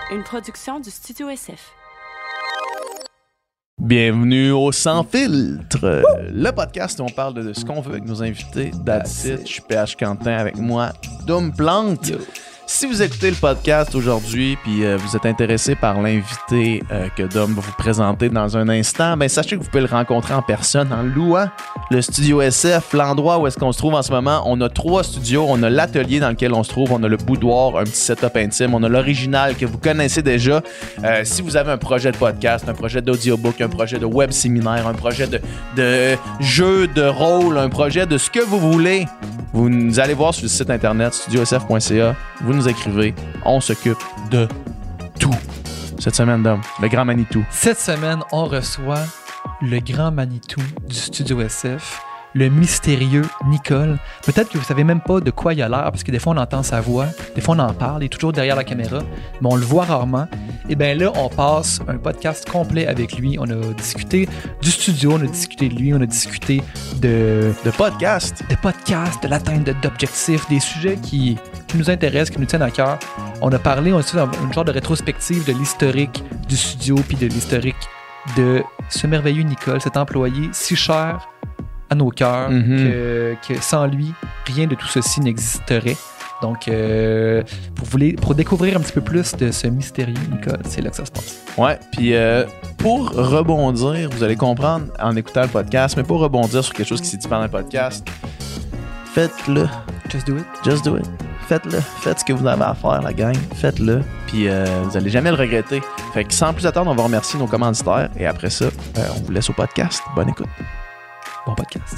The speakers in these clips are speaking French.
une production du Studio SF. Bienvenue au Sans Filtre, le podcast où on parle de ce qu'on veut avec nos invités. That's it. Je suis PH Quentin avec moi, Dom Plante. Yo. Si vous écoutez le podcast aujourd'hui puis vous êtes intéressé par l'invité que Dom va vous présenter dans un instant, ben sachez que vous pouvez le rencontrer en personne en louant le Studio SF, l'endroit où est-ce qu'on se trouve en ce moment. On a 3 studios, on a l'atelier dans lequel on se trouve, on a le boudoir, un petit setup intime, on a l'original que vous connaissez déjà. Si vous avez un projet de podcast, un projet d'audiobook, un projet de web séminaire, un projet de jeu de rôle, un projet de ce que vous voulez, vous allez voir sur le site internet studiosf.ca, vous nous écrivez, on s'occupe de tout. Cette semaine, Dom, le grand Manitou. Cette semaine, on reçoit le grand Manitou du Studio SF, le mystérieux Nicole. Peut-être que vous savez même pas de quoi il a l'air, parce que des fois, on entend sa voix, des fois, on en parle, il est toujours derrière la caméra, mais on le voit rarement. Et bien là, on passe un podcast complet avec lui. On a discuté du studio, on a discuté de lui, on a discuté de podcast, de l'atteinte d'objectifs, des sujets qui nous intéressent, qui nous tiennent à cœur. On a parlé aussi dans une genre de rétrospective de l'historique du studio puis de l'historique de ce merveilleux Nicole, cet employé si cher à nos cœurs que sans lui, rien de tout ceci n'existerait. Donc, pour découvrir un petit peu plus de ce mystérieux Nicole, c'est là que ça se passe. Ouais, puis pour rebondir, vous allez comprendre en écoutant le podcast, mais pour rebondir sur quelque chose qui s'est dit pendant le podcast, faites-le. Just do it. Just do it. Faites-le. Faites ce que vous avez à faire, la gang. Faites-le. Puis vous allez jamais le regretter. Fait que sans plus attendre, on va remercier nos commanditaires. Et après ça, on vous laisse au podcast. Bonne écoute. Bon podcast.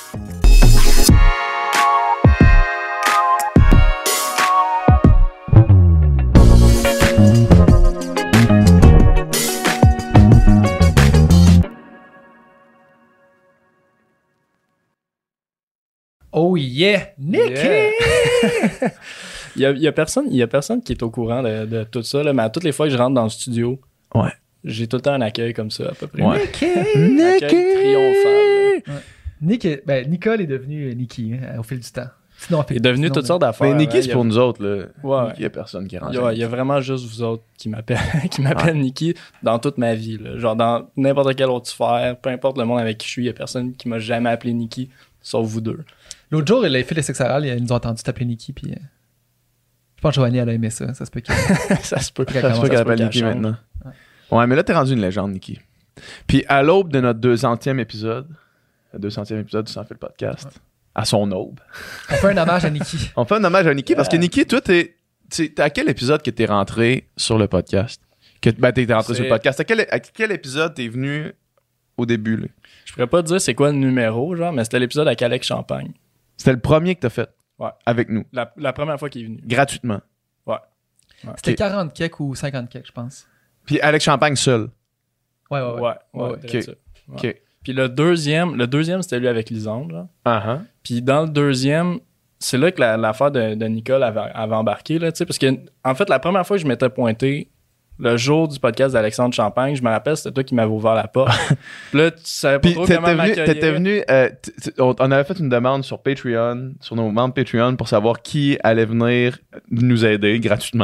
Oh yeah! Nicky! Yeah. il y a personne qui est au courant de tout ça, là, mais à toutes les fois que je rentre dans le studio, ouais, j'ai tout le temps un accueil comme ça, à peu près. Ouais. Nicky! Triomphal. Nicole est devenu Nicky au fil du temps. Sinon, il est devenu toutes sortes d'affaires. Mais Nicky, c'est pour nous autres. Là. Ouais. Nicky, il n'y a personne qui rentre. Il y a vraiment juste vous autres qui m'appellent Nicky dans toute ma vie. Là. Genre dans n'importe quelle autre sphère, peu importe le monde avec qui je suis, il n'y a personne qui m'a jamais appelé Nicky, sauf vous deux. L'autre jour, il a fait les sexe oral, ils nous ont entendu t'appeler Nicky, puis je pense que Joanie, elle a aimé ça. Ça se peut qu'elle qu'elle appelle Nicky maintenant. Ouais, mais là, t'es rendu une légende, Nicky. Puis à l'aube de notre 200e épisode, du Sans Fil podcast, à son aube. On fait un hommage à Nicky. On fait un hommage à Nicky parce que Nicky, toi, t'es à quel épisode que t'es rentré sur le podcast? T'es rentré sur le podcast. À quel épisode t'es venu au début? Là? Je pourrais pas te dire c'est quoi le numéro, genre, mais c'était l'épisode avec Alex Champagne. C'était le premier que t'as fait? Ouais. Avec nous? La première fois qu'il est venu. Gratuitement? Ouais. C'était 40 kek ou 50 kek, je pense. Puis Alex Champagne seul? Ouais. OK. OK. Puis le deuxième, c'était lui avec Lisandre. Là. Uh-huh. Puis dans le deuxième, c'est là que l'affaire de Nicole avait embarqué, là, tu sais, parce que, en fait, la première fois que je m'étais pointé, le jour du podcast d'Alexandre Champagne, je me rappelle, c'était toi qui m'avais ouvert la porte. Puis là, tu savais pas trop comment m'accueillir. T'étais venu, on avait fait une demande sur Patreon, sur nos membres Patreon, pour savoir qui allait venir nous aider gratuitement.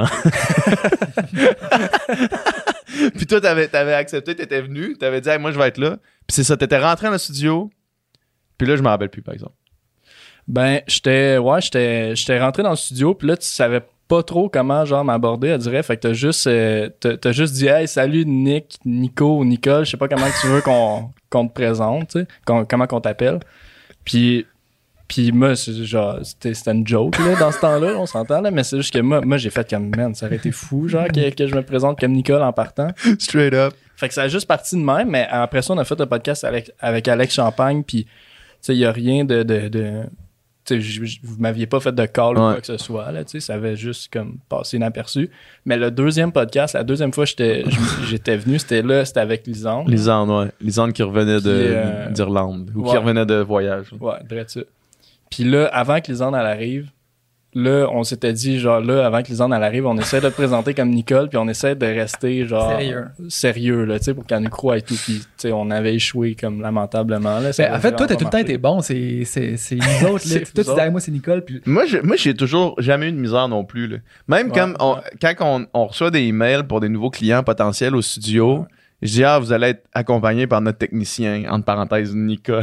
Puis toi, t'avais accepté, t'étais venu, t'avais dit hey, moi je vais être là. Puis c'est ça, t'étais rentré dans le studio. Puis là, je m'en rappelle plus, par exemple. Ben, j'étais rentré dans le studio, puis là, tu savais pas trop comment genre m'aborder, elle dirait. Fait que t'as juste dit hey, salut Nick, Nico ou Nicole, je sais pas comment tu veux qu'on te présente, tu sais, comment qu'on t'appelle. Puis moi, c'était une joke là, dans ce temps-là, on s'entend, là, mais c'est juste que moi j'ai fait comme man, ça aurait été fou, genre, que je me présente comme Nicole en partant. Straight up. Fait que ça a juste parti de même, mais après ça, on a fait le podcast avec Alex Champagne, puis tu sais, il y a rien de tu sais, vous m'aviez pas fait de call ou quoi que ce soit, là, tu sais, ça avait juste comme passé inaperçu. Mais le deuxième podcast, la deuxième fois j'étais venu, c'était avec Lisandre. Lisandre qui revenait d'Irlande, ou qui revenait de voyage. Ouais, direct ça. Puis là, avant que Lisandre elle arrive, là, on s'était dit, genre, là, avant que Lisande elle arrive, on essaie de te présenter comme Nicole, puis on essaie de rester, genre, sérieux là, tu sais, pour qu'elle nous croie et tout. Puis, tu sais, on avait échoué, comme, lamentablement, là. En fait, toi, t'as tout le temps été bon, c'est nous autres, là. Toi, tu dis, moi, c'est Nicole, puis... Moi, j'ai toujours jamais eu de misère non plus, là. Même quand on reçoit des emails pour des nouveaux clients potentiels au studio, je dis, vous allez être accompagné par notre technicien, entre parenthèses, Nicole.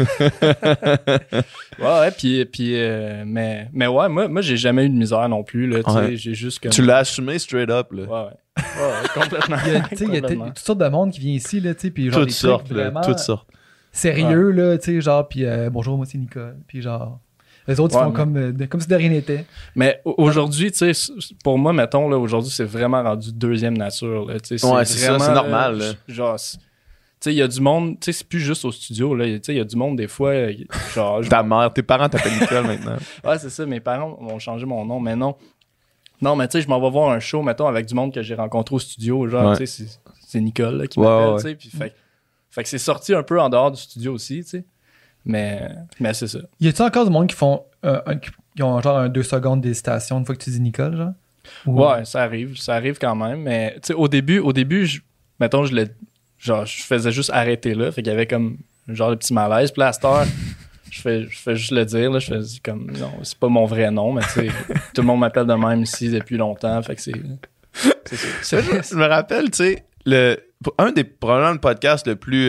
Mais ouais, moi, j'ai jamais eu de misère non plus, là, tu sais, j'ai juste comme... Tu l'as assumé straight up, là. Ouais, complètement. Il y a toutes sortes de monde qui vient ici, là, tu sais, puis genre, toutes sortes, vraiment toutes sortes. Sérieux, là, tu sais, genre, puis bonjour, moi, c'est Nicole, puis genre... Les autres, ils font comme si de rien n'était. Mais aujourd'hui, tu sais, pour moi, mettons, là, aujourd'hui, c'est vraiment rendu deuxième nature. Là, c'est ça, c'est normal. Là. Genre, tu sais, il y a du monde, tu sais, c'est plus juste au studio, là. Tu sais, il y a du monde, des fois, genre... Ta mère, tes parents t'appellent Nicole maintenant. Ouais, c'est ça, mes parents vont changer mon nom, mais non. Non, mais tu sais, je m'en vais voir un show, mettons, avec du monde que j'ai rencontré au studio, genre, tu sais, c'est Nicole là, qui m'appelle, tu sais, puis fait que c'est sorti un peu en dehors du studio aussi, tu sais. Mais c'est ça. Y a-t-il encore du monde qui font qui ont genre un 2 secondes d'hésitation une fois que tu dis Nicole, genre? Ouais, ça arrive quand même. Mais tu sais, au début, mettons, je faisais juste arrêter là. Fait qu'il y avait comme genre de petit malaise. Puis là, à cette heure, je fais juste le dire. Là, je fais comme non, c'est pas mon vrai nom, mais tu sais, tout le monde m'appelle de même ici depuis longtemps. Fait que c'est ça. Je me rappelle, tu sais, un des probablement le podcast le plus.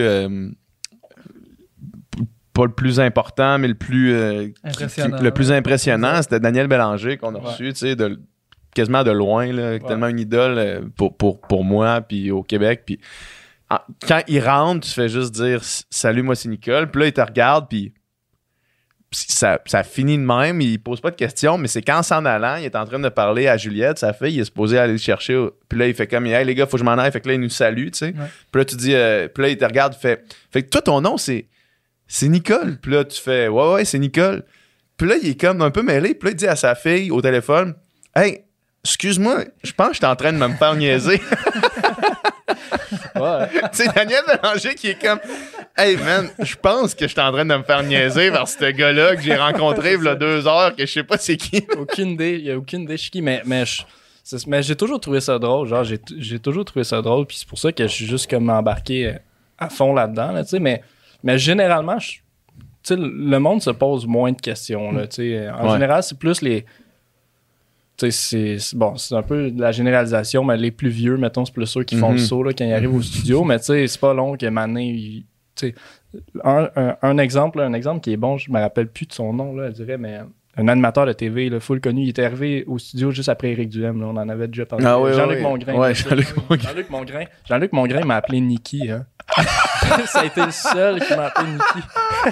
Pas le plus important, mais le plus impressionnant, c'était Daniel Bélanger qu'on a reçu, tu sais, quasiment de loin, là, tellement une idole pour moi, puis au Québec. Puis quand il rentre, tu fais juste dire « Salut, moi c'est Nicole », puis là, il te regarde, puis ça finit de même, il pose pas de questions, mais c'est qu'en s'en allant, il est en train de parler à Juliette, sa fille, il est supposé aller le chercher, puis là, il fait comme « Hey les gars, faut que je m'en aille », fait que là, il nous salue, tu sais. Puis là, tu dis, puis là, il te regarde, fait que toi, ton nom, c'est Nicole. Puis là, tu fais, ouais, c'est Nicole. Puis là, il est comme un peu mêlé. Puis là, il dit à sa fille au téléphone, hey, excuse-moi, je pense que j'étais en train de me faire niaiser. C'est Daniel Bélanger qui est comme, hey man, je pense que j'étais en train de me faire niaiser vers ce gars-là que j'ai rencontré il y a 2 heures, que je sais pas c'est qui. Aucune idée, il y a aucune idée qui, mais j'ai toujours trouvé ça drôle. Genre, j'ai toujours trouvé ça drôle. Puis c'est pour ça que je suis juste comme embarqué à fond là-dedans, là, tu sais, mais généralement, le monde se pose moins de questions. Là, en général, c'est plus les... C'est un peu de la généralisation, mais les plus vieux, mettons, c'est plus ceux qui font le saut là, quand ils arrivent au studio. Mais c'est pas long que Mané... Un exemple qui est bon, je me rappelle plus de son nom, là, je dirais, mais... Un animateur de TV, là, full connu. Il était arrivé au studio juste après Éric Duhem. Là, on en avait déjà parlé. Jean-Luc Mongrain. Ouais, Jean-Luc Mongrain m'a appelé Niki. Hein. Ça a été le seul qui m'a appelé Niki.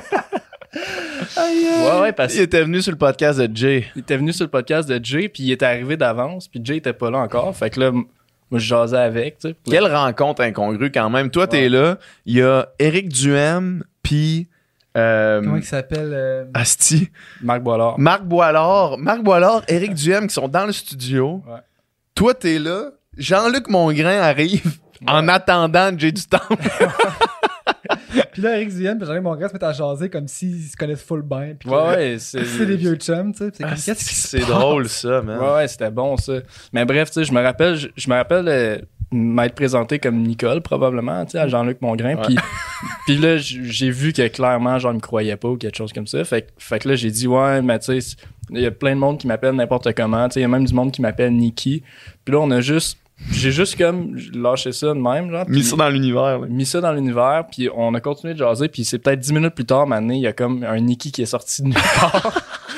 Parce il était venu sur le podcast de Jay. Puis il était arrivé d'avance. Puis Jay était pas là encore. Fait que là, moi, je jasais avec. T'sais. Quelle rencontre incongrue quand même. Toi, t'es là. Il y a Éric Duhem, puis... comment il s'appelle? Asti. Marc Boilard, Éric Duhem qui sont dans le studio. Ouais. Toi, t'es là. Jean-Luc Mongrain arrive en attendant Jay du Temple. Puis là, Éric Duhem et Jean-Luc Mongrain se mettent à jaser comme s'ils se connaissent full bien. C'est des vieux chums, tu sais. C'est drôle, ça, man. Ouais, c'était bon, ça. Mais bref, tu sais, je me rappelle m'être présenté comme Nicole, probablement, tu sais, à Jean-Luc Mongrain. Puis là, j'ai vu que clairement, genre, il me croyait pas ou quelque chose comme ça. Fait que là, j'ai dit, ouais, mais tu sais, il y a plein de monde qui m'appelle n'importe comment. Tu sais, il y a même du monde qui m'appelle Niki. Puis là, j'ai juste comme lâché ça de même, genre. Mis ça dans l'univers. Puis on a continué de jaser. Puis c'est peut-être 10 minutes plus tard, maintenant, il y a comme un Niki qui est sorti de nulle part.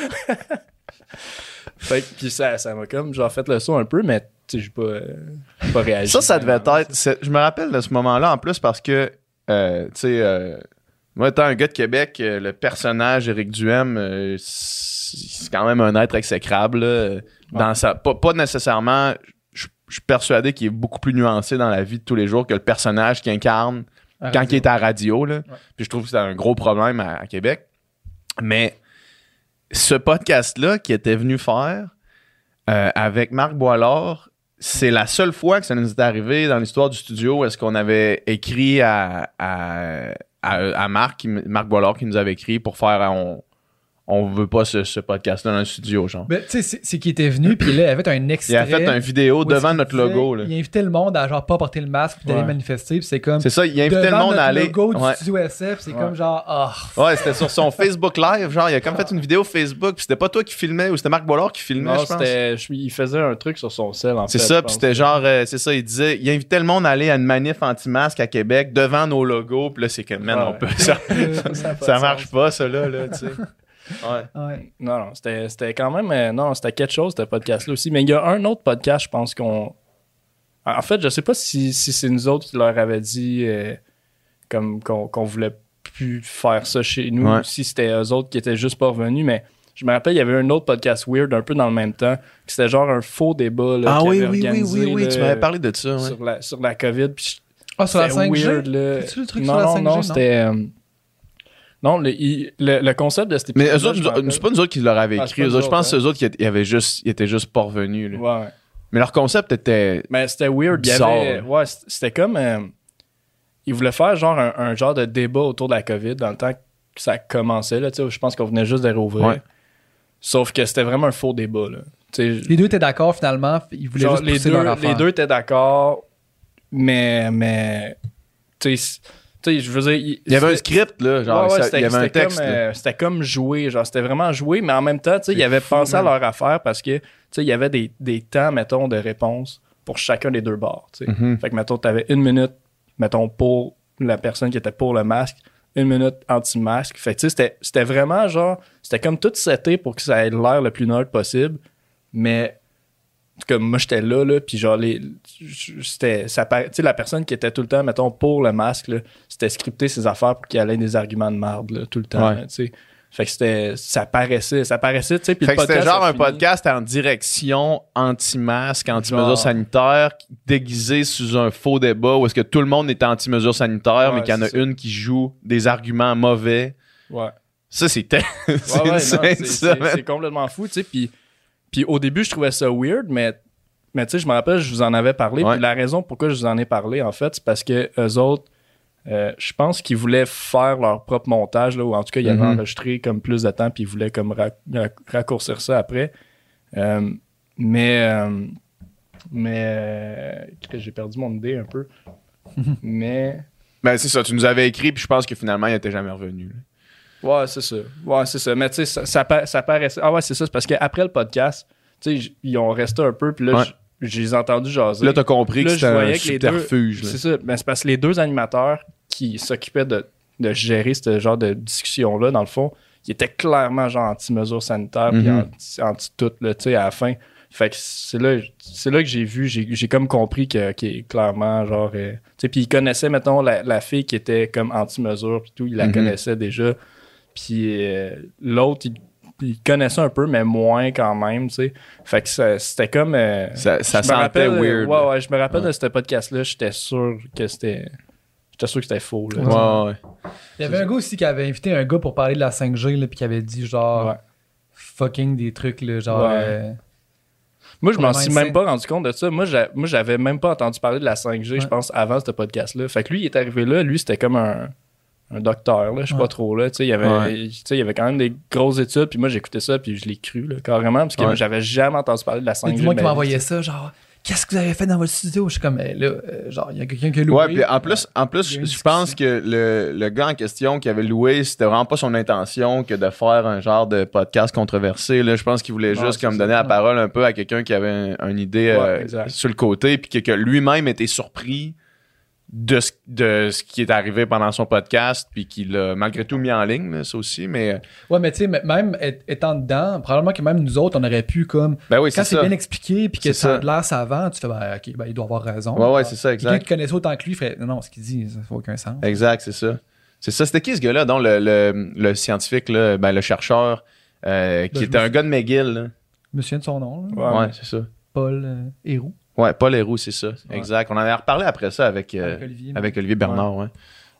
Fait que, puis ça m'a comme, genre, fait le saut un peu, mais tu sais, j'ai pas réagi. Ça devait être... Je me rappelle de ce moment-là, en plus, parce que, tu sais, moi, étant un gars de Québec, le personnage Éric Duhem, c'est quand même un être exécrable, là, dans pas nécessairement... Je suis persuadé qu'il est beaucoup plus nuancé dans la vie de tous les jours que le personnage qu'il incarne quand il est à la radio, là. Ouais. Puis je trouve que c'est un gros problème à Québec. Mais ce podcast-là qu'il était venu faire avec Marc Boilard, c'est la seule fois que ça nous est arrivé dans l'histoire du studio où est-ce qu'on avait écrit à Marc Boilard qui nous avait écrit pour faire on veut pas ce podcast-là dans le studio, genre. Ben, tu sais, c'est qu'il était venu, puis là, il avait fait un extrait. Il a fait une vidéo où est-ce devant qu'il notre disait- logo, là. Il invitait le monde à genre pas porter le masque, puis d'aller manifester, puis c'est comme. C'est ça, il a invité le devant monde à notre aller. logo du Ouais. studio SF, c'est comme genre, Ouais, c'était sur son Facebook Live, genre, il a comme fait une vidéo Facebook, puis c'était pas toi qui filmais, ou c'était Marc Bollard qui filmait, Non, je pense. il faisait un truc sur son sel, en fait. C'est ça, je puis pense. c'était genre, c'est ça, il disait, il invitait le monde à aller à une manif anti-masque à Québec devant nos logos, puis là, c'est que, man, on peut, ça marche pas, ça, là, tu sais. Ouais. Ouais. Non, c'était quand même... non, c'était quelque chose, ce podcast-là aussi. Mais il y a un autre podcast, je pense qu'on... En fait, je sais pas si c'est nous autres qui leur avaient dit comme qu'on voulait plus faire ça chez nous, ou si c'était eux autres qui étaient juste pas revenus, mais je me rappelle, il y avait un autre podcast weird un peu dans le même temps, que c'était genre un faux débat là, qu'ils avaient organisé, là, tu m'avais parlé de ça, sur la COVID. Puis Sur la c'était 5G? weird, là. C'est-tu le truc non, sur la non, 5G? non, c'était... non, le concept de cet Mais épisode. eux autres, c'est pas nous autres qui leur avaient Ah, écrit, c'est pas eux autres, je nous pense que autres, eux autres ils étaient juste pas revenus, là. Ouais. Mais leur concept était... Mais c'était weird. Bizarre, Il y avait, ouais, c'était comme... ils voulaient faire genre un genre de débat autour de la COVID dans le temps que ça commençait. Là, je pense qu'on venait juste de réouvrir. Ouais. Sauf que c'était vraiment un faux débat. Là. Les deux étaient d'accord finalement. Ils voulaient Genre, juste pousser leur affaire. les deux étaient d'accord, mais tu sais, je veux dire... Il y avait un script, là, genre, ouais, il y avait un texte. C'était comme joué, genre, c'était vraiment joué, mais en même temps, tu sais, ils avaient pensé à leur affaire parce que, tu sais, il y avait des temps, mettons, de réponse pour chacun des deux bords, tu sais. Mhm. Fait que, mettons, t'avais 1 minute, mettons, pour la personne qui était pour le masque, 1 minute anti-masque. Fait que, tu sais, c'était vraiment, genre, c'était comme tout seté pour que ça ait l'air le plus neutre possible, mais... Comme moi, j'étais là, puis genre, c'était, ça, tu sais, la personne qui était tout le temps, mettons, pour le masque, là, c'était scripter ses affaires pour qu'il y ait des arguments de marde, là, tout le temps, Ouais. là, tu sais. Fait que ça paraissait, tu sais, puis Fait le que c'était podcast genre a un fini. podcast en direction anti-masque, anti-mesures Genre. sanitaires, déguisé sous un faux débat où est-ce que tout le monde est anti-mesures sanitaires, mais Ouais, qu'il y en a c'est ça. une qui joue des arguments mauvais. Ouais. Ça, c'était... c'est Ouais, non, insane, ça, man. c'est complètement fou, tu sais, puis au début, je trouvais ça weird, mais tu sais, je me rappelle, je vous en avais parlé, Ouais. puis la raison pourquoi je vous en ai parlé, en fait, c'est parce que eux autres, je pense qu'ils voulaient faire leur propre montage, là, ou en tout cas, ils avaient Mhm. enregistré comme plus de temps, puis ils voulaient comme raccourcir ça après. Que j'ai perdu mon idée un peu. Mais... Ben, c'est ça, tu nous avais écrit, puis je pense que finalement, il n'était jamais revenu, là. Ouais, c'est ça. Ouais, c'est ça. Mais tu sais, ça paraissait... Ah ouais, c'est ça. C'est parce qu'après le podcast, tu sais, ils ont resté un peu, puis là, Ouais. je les ai entendus jaser. Là, t'as compris Là, que je c'était un voyais que les deux- subterfuge, là. C'est ça. Ben, c'est parce que les deux animateurs qui s'occupaient de gérer ce genre de discussion-là, dans le fond, ils étaient clairement genre anti-mesures sanitaires puis Mhm. anti-tout, là, tu sais, à la fin. Fait que c'est là que j'ai vu, j'ai comme compris qu'il est clairement genre... tu sais, puis ils connaissaient, mettons, la fille qui était comme anti-mesure puis tout, ils la Mhm. connaissaient déjà. Puis l'autre, il connaissait un peu, mais moins quand même, tu sais. Fait que c'était comme... Ça je me sentait rappelle, weird. Ouais, je me rappelle Ouais. de ce podcast-là, j'étais sûr que c'était faux, là. Ouais, ouais. Il y avait un gars aussi qui avait invité un gars pour parler de la 5G, là, puis qui avait dit genre Ouais. fucking des trucs, là, genre. Ouais. Moi, je Pour m'en le suis mindset. même pas rendu compte de ça. Moi, j'avais même pas entendu parler de la 5G, je pense, avant ce podcast-là. Fait que lui, il est arrivé là. Lui, c'était comme un docteur, là. Je sais Ouais. pas trop, là. Tu sais, il y avait quand même des grosses études. Puis moi, j'écoutais ça, puis je l'ai cru, là, carrément. Parce que Ouais. moi, j'avais jamais entendu parler de la 5G. Dis-moi de qui ma m'a vie, envoyé tu sais. ça, genre, qu'est-ce que vous avez fait dans votre studio? Je suis comme, là, genre, il y a quelqu'un qui a loué. Ouais, puis en plus, Il y a une je pense que le gars en question qui avait loué, c'était vraiment pas son intention que de faire un genre de podcast controversé. Là. Je pense qu'il voulait Ouais, juste c'est comme ça. donner la parole un peu à quelqu'un qui avait une idée Ouais, exact. sur le côté, puis que lui-même était surpris de ce qui est arrivé pendant son podcast, puis qu'il l'a malgré tout mis en ligne, là, ça aussi. Mais Ouais, mais tu sais, même étant dedans, probablement que même nous autres, on aurait pu, comme, ben oui, quand c'est c'est ça. bien expliqué, puis que C'est ça a ça. de l'air savant, tu fais, ben, ok, ben, il doit avoir raison. Ouais, c'est ça, Quelqu'un exact. qui connaissait autant que lui ferait, non, ce qu'il dit, ça n'a aucun sens. Exact, c'est ça. C'est ça. C'était qui ce gars-là, donc le scientifique, là, ben, le chercheur, qui je était me un gars de McGill, là. Je me souviens de son nom, là. Ouais, c'est ça. Paul Héroux. Ouais, Paul Héroux, c'est ça. Exact. On en a reparlé après ça avec Olivier Bernard, ouais.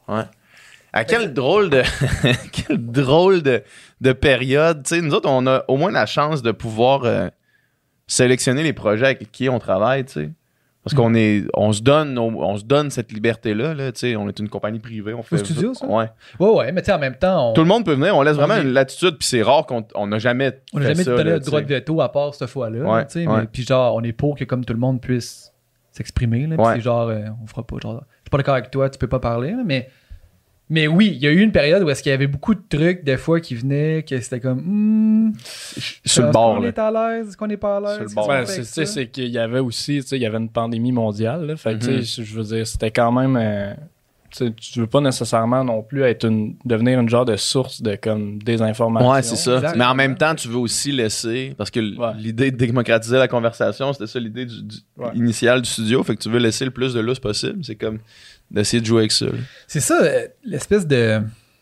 Quel drôle de quel drôle de période. Tu sais, nous autres, on a au moins la chance de pouvoir sélectionner les projets avec qui on travaille, tu sais. Parce on se donne cette liberté-là, là, tu sais, on est une compagnie privée, on fait... Au studio, ça? Ouais. Ouais, mais tu sais, en même temps... Tout le monde peut venir, on laisse vraiment une latitude, puis c'est rare qu'on n'a jamais On n'a jamais donné le droit de veto à part cette fois-là. Ouais, Tu sais, ouais. mais puis genre, on est pour que comme tout le monde puisse s'exprimer. Là, puis Ouais. c'est genre, on fera pas. Genre, je suis pas d'accord avec toi, tu peux pas parler. Là, mais oui, il y a eu une période où est-ce qu'il y avait beaucoup de trucs, des fois, qui venaient, que c'était comme... sur le est-ce bord, qu'on là. est à l'aise? Est-ce qu'on n'est pas à l'aise? Sur le Qu'est-ce bord. qu'on Ouais, fait avec ça? c'est qu'il y avait aussi, tu sais, il y avait une pandémie mondiale. Là, fait que, Mhm. tu sais, je veux dire, c'était quand même. Tu sais, tu veux pas nécessairement non plus devenir une genre de source de comme désinformation. Ouais, c'est ça. Exact. Mais en même temps, tu veux aussi laisser, parce que Ouais. l'idée de démocratiser la conversation, c'était ça l'idée Ouais. initiale du studio, fait que tu veux laisser le plus de lousse possible. C'est comme d'essayer de jouer avec ça. Là. C'est ça, l'espèce de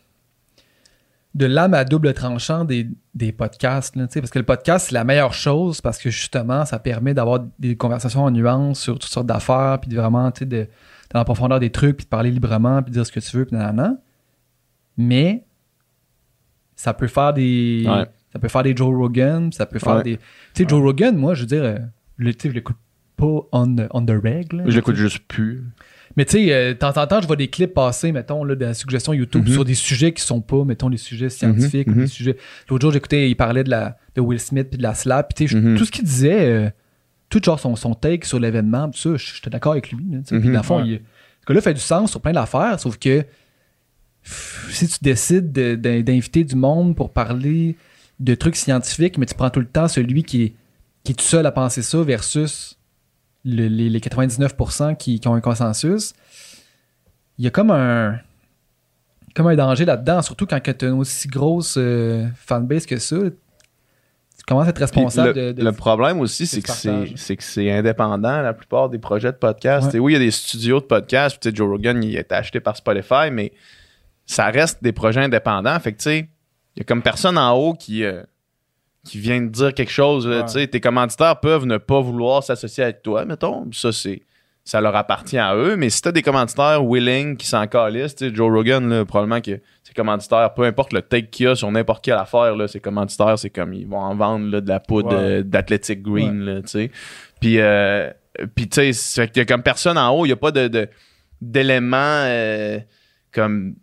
lame à double tranchant des podcasts. Là, tu sais, parce que le podcast, c'est la meilleure chose parce que justement, ça permet d'avoir des conversations en nuances sur toutes sortes d'affaires, puis de vraiment, tu sais, dans la profondeur des trucs, puis de parler librement, puis de dire ce que tu veux, puis nanana. Mais ça peut faire des... Ouais. Ça peut faire des Joe Rogan, ça peut faire Ouais. des... Tu sais, Joe Rogan, moi, je veux dire, tu sais, je l'écoute pas on the reg. Là, Je l'écoute juste plus. mais tu sais, de temps en temps, je vois des clips passer, mettons, là, de la suggestion YouTube Mhm. sur des sujets qui sont pas, mettons, des sujets scientifiques ou Mhm. des sujets... L'autre jour, j'écoutais, il parlait de Will Smith puis de la slap. Puis tu sais, Mhm. tout ce qu'il disait, tout genre son take sur l'événement, tout ça, j'étais d'accord avec lui. Là, tu sais. Puis dans le fond, Ouais. ce gars-là fait du sens sur plein d'affaires, sauf que si tu décides d'inviter du monde pour parler de trucs scientifiques, mais tu prends tout le temps celui qui est tout seul à penser ça versus les 99% qui ont un consensus, il y a comme un danger là-dedans, surtout quand tu as une aussi grosse fanbase que ça. Tu commences à être Puis responsable le problème aussi, c'est ce partage. que c'est indépendant, la plupart des projets de podcast. Ouais. Tu sais, oui, il y a des studios de podcast, puis tu sais, Joe Rogan, il a été acheté par Spotify, mais ça reste des projets indépendants. Fait que, tu sais, il y a comme personne en haut qui vient de dire quelque chose. Là, Ouais. tu sais, tes commanditaires peuvent ne pas vouloir s'associer avec toi, mettons. Ça leur appartient à eux. Mais si t'as des commanditaires willing qui s'en calissent, tu sais, Joe Rogan, là, probablement que ses commanditaires, peu importe le take qu'il y a sur n'importe quelle affaire, là, ses commanditaires, c'est comme ils vont en vendre là, de la poudre Ouais. d'Athletic Green, là, tu sais. Puis tu sais, c'est qu'il y a comme personne en haut, il n'y a pas d'éléments comme...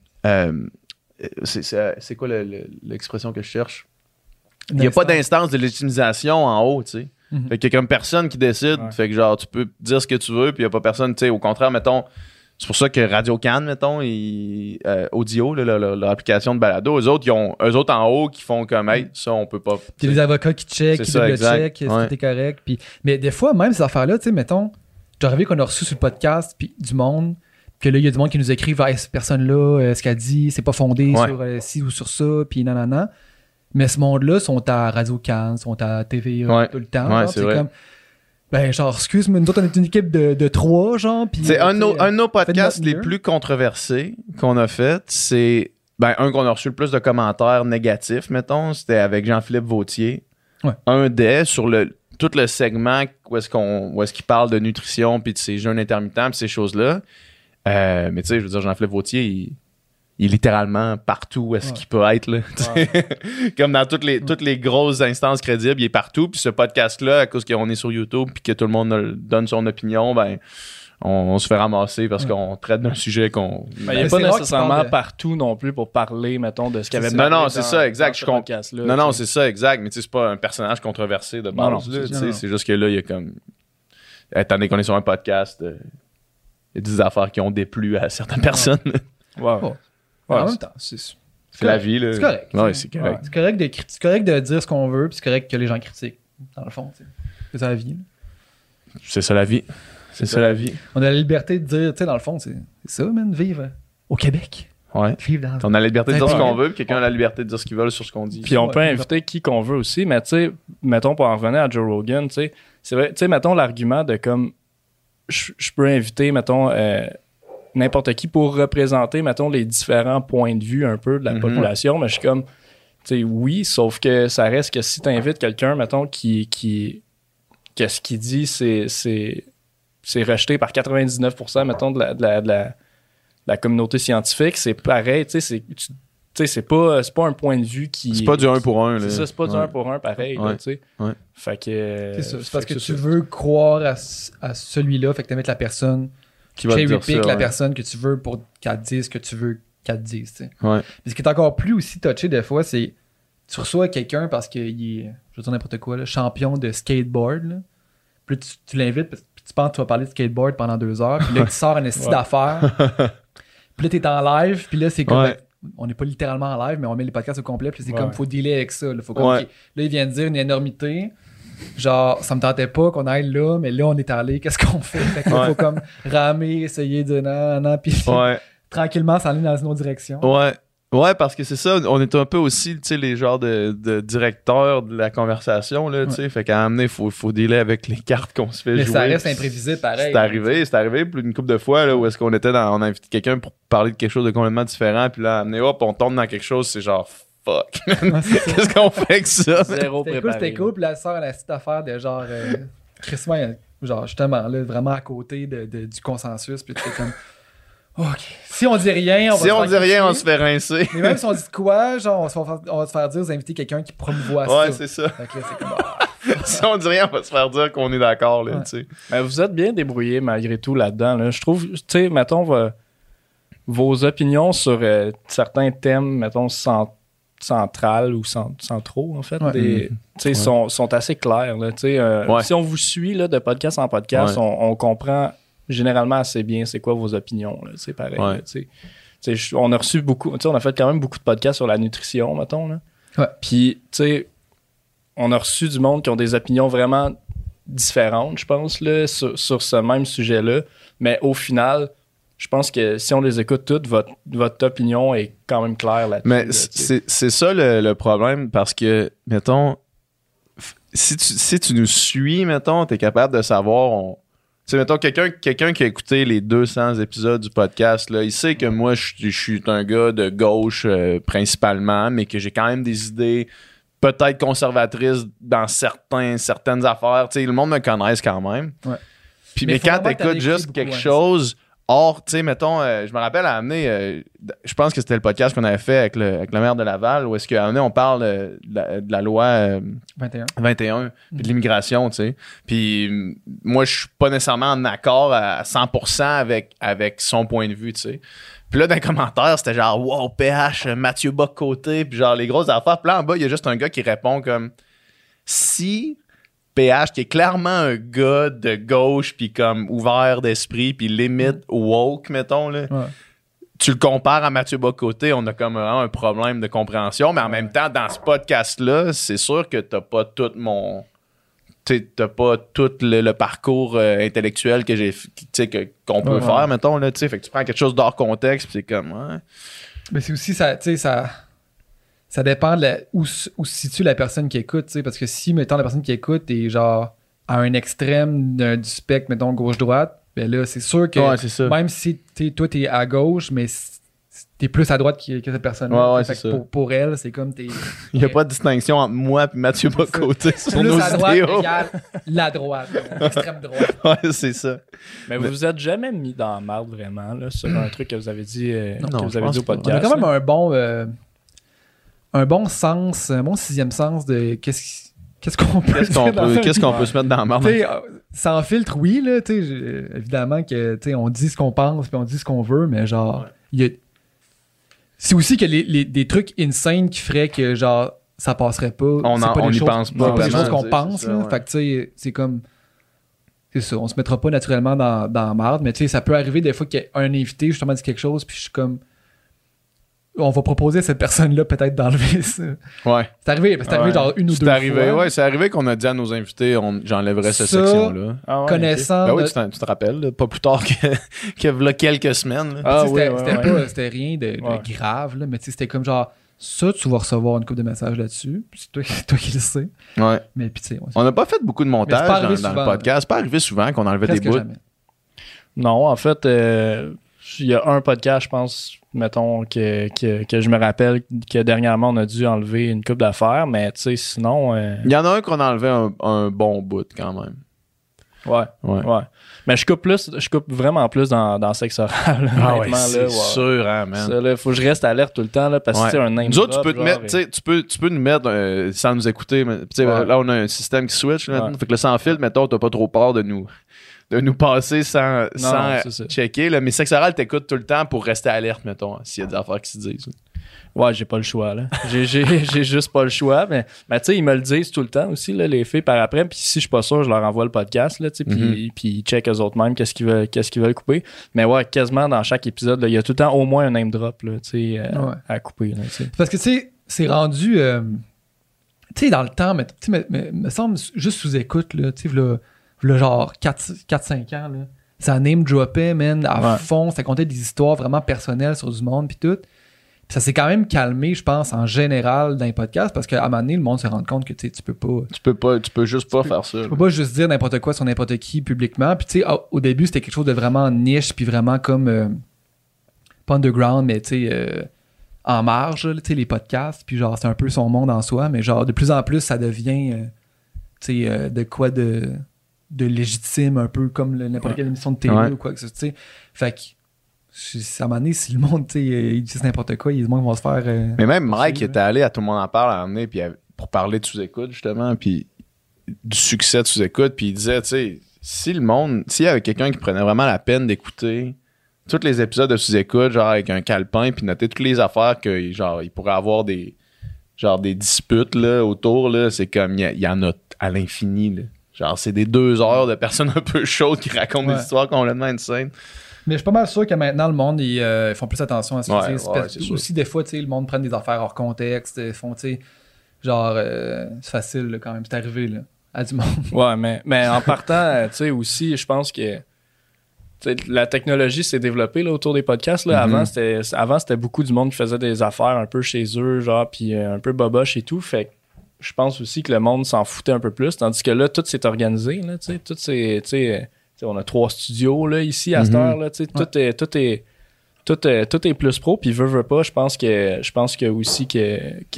c'est quoi l'expression que je cherche? Il n'y a pas d'instance de légitimisation en haut, tu sais. Mhm. Fait qu'il y a comme personne qui décide. Ouais. Fait que genre, tu peux dire ce que tu veux, puis il n'y a pas personne, tu sais. Au contraire, mettons, c'est pour ça que Radio Cannes, mettons, Audio, là, leur application de balado, eux autres en haut qui font comme, hey, ça, on peut pas. Puis les avocats qui checkent, C'est qui ça, double-checkent, exact. est-ce Ouais. que t'es correct. Puis... Mais des fois, même ces affaires-là, tu sais, mettons, j'ai arrivé qu'on a reçu sur le podcast, puis du monde, que là, il y a du monde qui nous écrit, hey, cette personne-là, ce qu'elle dit, c'est pas fondé Ouais. sur ci ou sur ça, puis nanana. Mais ce monde-là sont à Radio-Can, sont à TVA Ouais. tout le temps. Ouais, genre, c'est vrai. comme, ben, genre, excuse-moi, nous autres, on est une équipe de 3, genre. Puis, C'est un de nos podcasts faites de les notre mieux. plus controversés qu'on a fait. C'est un qu'on a reçu le plus de commentaires négatifs, mettons. C'était avec Jean-Philippe Vautier. Ouais. Un des sur tout le segment où est-ce qu'il parle de nutrition puis de ses jeûnes intermittents puis ces choses-là. Mais tu sais, je veux dire, Jean-Philippe Vautier, il est littéralement partout où est-ce qu'il peut être. Là, tu sais. Comme dans toutes les grosses instances crédibles, il est partout. Puis ce podcast-là, à cause qu'on est sur YouTube puis que tout le monde donne son opinion, ben on se fait ramasser parce qu'on traite d'un sujet qu'on... Mais il n'est Mais pas c'est rare nécessairement qu'il parle de- partout non plus pour parler, mettons, de ce qu'il y avait C'est ça. parlé Non, c'est dans- ça, exact, dans je ce comprends. podcast-là, Non, tu sais. c'est ça, exact. Mais tu sais, c'est pas un personnage controversé de Non, base. non, là, c'est tu ça. sais, c'est juste que là, il y a comme... Étant donné qu'on est sur un podcast, il y a des affaires qui ont déplu à certaines personnes. Ouais. Oh. Ouais, en c'est- même temps, c'est C'est la vie, là. C'est correct. Ouais, c'est correct. c'est correct c'est correct de dire ce qu'on veut, puis c'est correct que les gens critiquent, dans le fond. Tu sais. C'est ça la vie. là. C'est ça la vie. C'est ça la vie. On a la liberté de dire, tu sais, dans le fond, c'est ça, man, vivre au Québec. Ouais. Vivre dans... On a la liberté de dire ce Ouais. qu'on veut, puis quelqu'un a la liberté de dire ce qu'il veut sur ce qu'on dit. Puis on Ouais, peut ouais. inviter qui qu'on veut aussi, mais tu sais, mettons, pour en revenir à Joe Rogan, tu sais, c'est vrai, tu sais, mettons l'argument de comme, je peux inviter, mettons, n'importe qui pour représenter, mettons, les différents points de vue un peu de la Mhm. population, mais je suis comme, tu sais, oui, sauf que ça reste que si tu invites quelqu'un, mettons, que ce qu'il dit, c'est rejeté par 99%, mettons, de la communauté scientifique, c'est pareil, tu sais, tu sais, c'est pas un point de vue qui... C'est pas du 1 pour 1. C'est ça, c'est pas du 1 pour 1 pareil, là, tu sais. Ouais. Fait que... C'est ça. C'est parce que tu veux croire à celui-là, fait que tu mettre la personne Qui va te dire cherry-pick ça, la ouais. personne que tu veux pour qu'elle te dise ce que tu veux qu'elle te dise, tu sais. Ouais. Mais ce qui est encore plus aussi touché des fois, c'est tu reçois quelqu'un parce qu'il est, je veux dire n'importe quoi, là, champion de skateboard, là. Puis là, tu l'invites, puis tu penses que tu vas parler de skateboard pendant 2 heures, puis là, tu sors un esti d'affaires. Puis là, t'es en live, puis là, c'est comme... Ouais. On n'est pas littéralement en live, mais on met les podcasts au complet, puis c'est Ouais. comme, faut dealer avec ça. Là, faut comme, Ouais. ok, là, il vient de dire une énormité. Genre, ça me tentait pas qu'on aille là, mais là, on est allé, qu'est-ce qu'on fait? Fait que là, Ouais. faut comme ramer, essayer de non, puis Ouais. tranquillement s'aller dans une autre direction. Ouais. Ouais, parce que c'est ça, on est un peu aussi, tu sais, les genres de directeurs de la conversation, là, tu sais. Fait qu'à un moment donné, faut dealer avec les cartes qu'on se fait Mais jouer. ça reste imprévisible, pareil. C'est arrivé plus d'une couple de fois, là, où est-ce qu'on était on a invité quelqu'un pour parler de quelque chose de complètement différent, puis là, à un moment donné, hop, on tombe dans quelque chose, c'est genre, fuck. Ouais, c'est ça. Qu'est-ce qu'on fait avec ça? Zéro C'était préparé. cool, puis là, elle sort à la petite affaire de genre, Chris, genre, justement, là, vraiment à côté du consensus, puis tu fais comme, OK. Si on dit rien, on va Si se on faire dit rien, on critiquer. se fait rincer. Mais même si on dit de quoi, genre, on va se faire dire, vous invitez quelqu'un qui promouvoit ça. Ouais, c'est ça. Fait que là, c'est comme, Si on dit rien, on va se faire dire qu'on est d'accord, là, Ouais. tu sais. Mais vous êtes bien débrouillés malgré tout là-dedans. Là. Je trouve, tu sais, mettons, vos opinions sur certains thèmes, mettons, centrales ou centraux, en fait, Ouais. tu sais, sont assez clairs. Là, tu sais, Ouais. Si on vous suit là, de podcast en podcast, Ouais. on comprend généralement assez bien c'est quoi vos opinions. C'est pareil. Ouais. Là, tu sais, on a reçu beaucoup, tu sais, on a fait quand même beaucoup de podcasts sur la nutrition, mettons. Là. Ouais. Puis, tu sais, on a reçu du monde qui ont des opinions vraiment différentes, je pense, là, sur ce même sujet-là. Mais au final, je pense que si on les écoute toutes, votre opinion est quand même claire là-dessus. Mais là, tu sais. c'est ça le problème, parce que, mettons, si tu nous suis, mettons, t'es capable de savoir... Tu sais, mettons, quelqu'un qui a écouté les 200 épisodes du podcast, là, il sait que moi, je suis un gars de gauche principalement, mais que j'ai quand même des idées peut-être conservatrices dans certaines affaires. Tu sais, le monde me connaisse quand même. Ouais. Puis, Mais mais faut quand vraiment que t'en t'écoutes juste écris quelque beaucoup, chose... Or, tu sais, mettons, je me rappelle à amener, je pense que c'était le podcast qu'on avait fait avec le maire de Laval, où est-ce qu'à amener, on parle de la loi 21. 21, puis de l'immigration, tu sais. Puis moi, je suis pas nécessairement en accord à 100% avec son point de vue, tu sais. Puis là, dans les commentaires, c'était genre, wow, PH, Mathieu Bock-Côté, puis genre les grosses affaires. Puis là, en bas, il y a juste un gars qui répond comme, si PH, qui est clairement un gars de gauche, puis comme ouvert d'esprit, puis limite woke, mettons, là. Ouais. Tu le compares à Mathieu Bock-Côté, on a comme vraiment un problème de compréhension, mais en même temps, dans ce podcast-là, c'est sûr que t'as pas tout t'as pas tout le parcours intellectuel que qu'on peut Ouais. faire, mettons, là, tu sais. Fait que tu prends quelque chose d'hors contexte, puis c'est comme, ouais. Mais c'est aussi, ça, tu sais, ça dépend de où se situe la personne qui écoute, tu sais, parce que si, mettons, la personne qui écoute est genre à un extrême du spectre, mettons, gauche-droite, ben là, c'est sûr que Ouais, c'est ça. même si toi, t'es à gauche, mais t'es plus à droite que cette personne-là. Ouais, Fait c'est que ça. pour elle, c'est comme t'es Il n'y a pas de distinction entre moi et Mathieu Bock-Côté sur plus nos à droite idéaux. égale la droite, l'extrême droite. Ouais, c'est ça. Mais vous vous êtes jamais mis dans la marde vraiment là, sur un truc que vous avez dit, Non, que vous je avez pense dit au pas. On a podcast. quand même là. un bon sens, un bon sixième sens de qu'est-ce qu'on peut Qu'est-ce qu'on peut se mettre dans la marde? Tu sais, sans filtre, oui, là, tu sais, évidemment que, tu sais, on dit ce qu'on pense puis on dit ce qu'on veut, mais genre, il y a... C'est aussi que des trucs insane qui feraient que, genre, ça passerait pas. C'est pas on des y choses- pense c'est pas. pas des choses vraiment, qu'on tu sais, pense, c'est ça, là. ouais. Fait que, tu sais, c'est comme... C'est ça, on se mettra pas naturellement dans la marde, mais tu sais, ça peut arriver des fois qu'un invité, justement, dit quelque chose, puis je suis comme... On va proposer à cette personne-là peut-être d'enlever ça. Ouais. C'est arrivé Ouais. genre une ou deux C'est arrivé, fois. ouais, c'est arrivé qu'on a dit à nos invités, j'enlèverais cette Ça, section-là. Ah ouais, Connaissant... Ben oui, notre- tu te rappelles, là, pas plus tard que v'là quelques semaines. là. Ah Tu sais, oui, c'était ouais, pas- ouais. c'était rien de Ouais. grave, là, mais tu sais, c'était comme genre, ça, tu vas recevoir une couple de messages là-dessus. Puis c'est toi qui le sais. Ouais. Mais puis, tu sais, ouais, On n'a pas fait beaucoup de Mais montage c'est pas arrivé dans souvent, le podcast. C'est pas arrivé souvent qu'on enlevait des presque bouts. jamais. Non, en fait, il y a un podcast, je pense, mettons, que je me rappelle que dernièrement, on a dû enlever une couple d'affaires, mais tu sais, sinon... Il y en a un qu'on a enlevé un bon bout quand même. Ouais. Mais je coupe vraiment plus dans sexe oral. Ah ouais, honnêtement, c'est là, sûr, hein, man. Ça, là, faut que je reste alerte tout le temps, là, parce que c'est un name Nous autres, tu drop, peux te genre, mettre, tu sais, tu peux nous mettre sans nous écouter. Mais, tu sais, là, on a un système qui switch. Là, Ouais. fait que le sans fil, mettons, t'as pas trop peur de nous passer sans c'est ça. checker. Là. Mais sexe oral, t'écoutes tout le temps pour rester alerte, mettons, s'il y a des affaires qui se disent. Ouais, j'ai pas le choix, là. J'ai juste pas le choix. Mais tu sais, ils me le disent tout le temps aussi, là, les filles, par après. Puis si je suis pas sûr, je leur envoie le podcast, là, tu sais. Puis ils checkent eux autres mêmes qu'est-ce qu'ils veulent couper. Mais ouais, quasiment dans chaque épisode, il y a tout le temps au moins un name drop, là, tu sais, à couper, là, tu sais. Parce que, tu sais, c'est rendu... tu sais, dans le temps, me semble juste sous-écoute, là, tu sais, v'là genre 4-5 ans, là. Ça name dropait, man, à fond. Ça comptait des histoires vraiment personnelles sur du monde, puis tout. Ça s'est quand même calmé, je pense, en général dans les podcasts, parce qu'à un moment donné, le monde se rend compte que tu peux pas. Tu peux juste pas faire ça. Tu peux pas juste dire n'importe quoi sur n'importe qui publiquement. Puis tu sais, au début, c'était quelque chose de vraiment niche, puis vraiment comme pas underground, mais tu sais, en marge, tu sais, les podcasts. Puis genre, c'est un peu son monde en soi, mais genre, de plus en plus, ça devient, tu sais, de quoi de légitime, un peu comme n'importe quelle émission de télé ou quoi que ce soit, tu sais. Fait que à un moment donné, si le monde, tu sais, ils disent n'importe quoi, il y a des gens qui vont se faire... Mais même Mike était allé à Tout le monde en parle à un moment donné, puis pour parler de sous-écoute, justement, puis du succès de sous-écoute, puis il disait, tu sais, s'il y avait quelqu'un qui prenait vraiment la peine d'écouter tous les épisodes de sous-écoute, genre avec un calepin, puis noter toutes les affaires que, genre, il pourrait avoir des disputes, là, autour, là, c'est comme, il y en a à l'infini, là. Genre, c'est des 2 heures de personnes un peu chaudes qui racontent des histoires complètement insane. Mais je suis pas mal sûr que maintenant, le monde, ils font plus attention à ça. C'est aussi, des fois, tu sais, le monde prend des affaires hors contexte. Ils font, tu sais, genre, c'est facile, là, quand même. C'est arrivé, là, à du monde. Ouais, mais en partant, tu sais, aussi, je pense que la technologie s'est développée là, autour des podcasts. Là. Avant, c'était beaucoup du monde qui faisait des affaires un peu chez eux, genre, puis un peu boboche et tout. Fait que je pense aussi que le monde s'en foutait un peu plus. Tandis que là, tout s'est organisé, là, tu sais, tout s'est... on a 3 studios là, ici à cette heure. Là, tout est plus pro. Puis veut pas, je pense que aussi que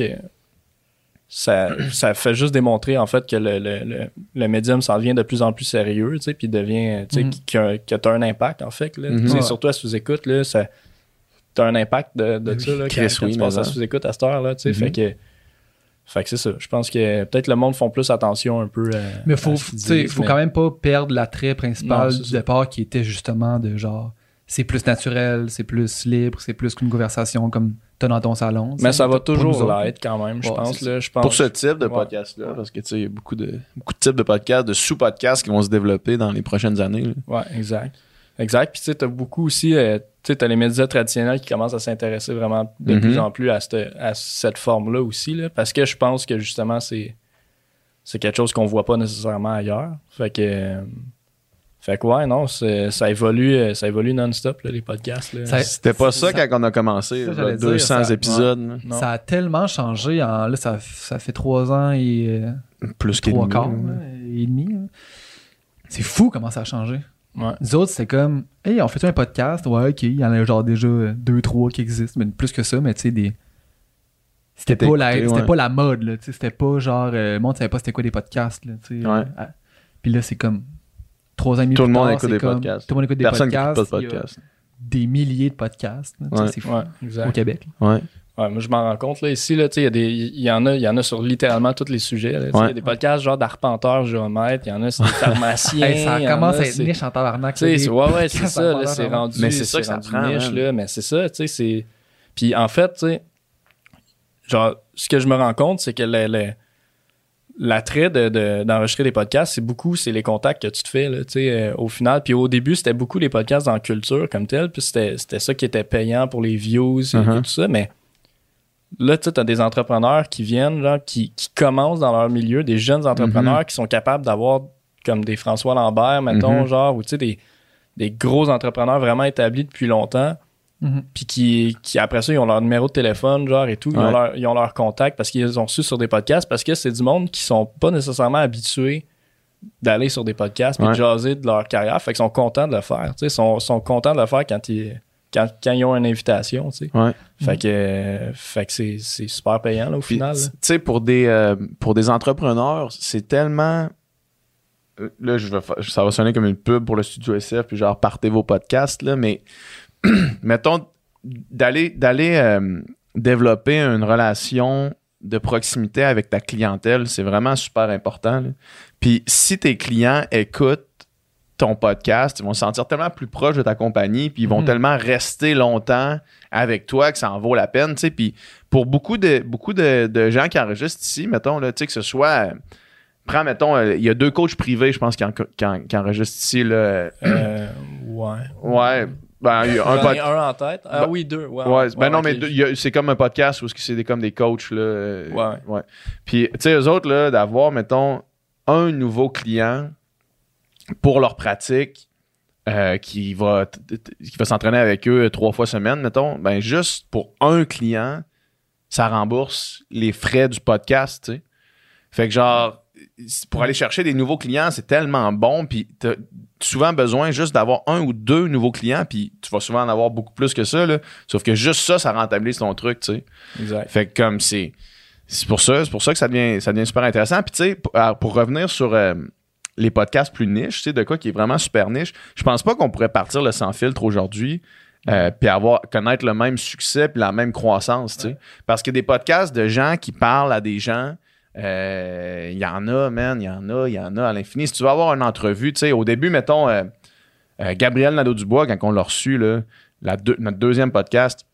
ça fait juste démontrer en fait que le médium s'en devient de plus en plus sérieux. Puis devient que tu as un impact en fait. Là, surtout à sous-écoute, là, tu as un impact de ça là, quand tu passes à sous-écoute à cette heure. Là, fait que c'est ça. Je pense que peut-être le monde font plus attention un peu mais faut quand même pas perdre l'attrait principal du départ qui était justement de genre c'est plus naturel, c'est plus libre, c'est plus qu'une conversation comme t'as dans ton salon. Mais ça va toujours l'être quand même, je pense. Pour ce type de podcast-là, parce que tu sais, il y a beaucoup de types de podcasts, de sous-podcasts qui vont se développer dans les prochaines années. Là. Ouais, exact. Puis tu sais, t'as beaucoup aussi... t'as les médias traditionnels qui commencent à s'intéresser vraiment de plus en plus à cette forme-là aussi, là, parce que je pense que justement, c'est quelque chose qu'on voit pas nécessairement ailleurs. Fait que ouais, non, ça évolue non-stop, là, les podcasts. Là. C'était pas ça quand on a commencé, 200 épisodes. Ouais, ça a tellement changé. Là, ça fait 3 ans et... plus qu'un 3 quarts et demi. Là. C'est fou comment ça a changé. Ouais. Les autres, c'est comme, hey, on fait un podcast? Ouais, ok, il y en a genre déjà 2-3 qui existent, mais plus que ça, mais tu sais, c'était pas la mode, là, tu sais, c'était pas genre, le monde savait pas c'était quoi des podcasts, là, tu sais. Puis là, c'est comme 3 ans et demi tout plus le monde tard, écoute des podcasts. Tout le monde écoute des podcasts. Personne n'écoute pas de podcasts. Des milliers de podcasts, là, c'est fou. Exact. Au Québec. Ouais. Ouais, moi je m'en rends compte là ici là, il y en a sur littéralement tous les sujets. Il y a des podcasts genre d'arpenteurs, géomètres, il y en a sur des pharmaciens. Hey, ça commence à être niche en tabarnak. C'est ça, là, c'est rendu. Mais c'est ça que ça prend, niche là, mais c'est ça, tu sais, c'est. Puis en fait, tu sais, genre ce que je me rends compte, c'est que l'attrait d'enregistrer des podcasts, c'est les contacts que tu te fais là, tu sais, au final. Puis au début, c'était beaucoup les podcasts dans la culture comme tel, puis c'était ça qui était payant pour les views et tout ça, mais là, tu as des entrepreneurs qui viennent, genre, qui commencent dans leur milieu, des jeunes entrepreneurs qui sont capables d'avoir, comme des François Lambert, mettons, genre, ou tu sais, des gros entrepreneurs vraiment établis depuis longtemps, puis qui, après ça, ils ont leur numéro de téléphone, genre, et tout, ils ont leur contact parce qu'ils ont su sur des podcasts, parce que c'est du monde qui sont pas nécessairement habitués d'aller sur des podcasts puis de jaser de leur carrière, fait qu'ils sont contents de le faire, tu sais, sont contents de le faire quand ils ont une invitation, tu sais. Fait que c'est super payant, là, au final. Tu sais, pour des entrepreneurs, c'est tellement là, ça va sonner comme une pub pour le Studio SF, puis genre, partez vos podcasts, là, mais mettons, d'aller développer une relation de proximité avec ta clientèle, c'est vraiment super important, là. Puis si tes clients écoutent ton podcast, ils vont se sentir tellement plus proches de ta compagnie, puis ils vont tellement rester longtemps avec toi que ça en vaut la peine, tu sais. Puis pour beaucoup de gens qui enregistrent ici, mettons, là, tu sais, que ce soit... prends, mettons, il y a 2 coachs privés, je pense, qui enregistrent ici, là. Ouais. Ouais. Ben, il y a J'en ai un en tête. Ah oui, 2. Ouais, non, okay. mais c'est comme un podcast où c'est comme des coachs, là. Ouais. Puis, tu sais, eux autres, là, d'avoir, mettons, un nouveau client pour leur pratique qui va s'entraîner avec eux 3 fois semaine, mettons, ben juste pour un client, ça rembourse les frais du podcast, tu sais. Fait que genre, pour aller chercher des nouveaux clients, c'est tellement bon, puis t'as souvent besoin juste d'avoir 1 ou 2 nouveaux clients, puis tu vas souvent en avoir beaucoup plus que ça, là. Sauf que juste ça rentabilise ton truc, tu sais. Exact. Fait que comme c'est pour ça que ça devient super intéressant. Puis tu sais, pour revenir sur les podcasts plus niches, tu sais, de quoi qui est vraiment super niche, je pense pas qu'on pourrait partir le sans filtre aujourd'hui puis connaître le même succès puis la même croissance, tu sais. Parce que des podcasts de gens qui parlent à des gens, il y en a, man, il y en a à l'infini. Si tu veux avoir une entrevue, tu sais, au début, mettons, Gabriel Nadeau-Dubois, quand on l'a reçu, là, notre deuxième podcast,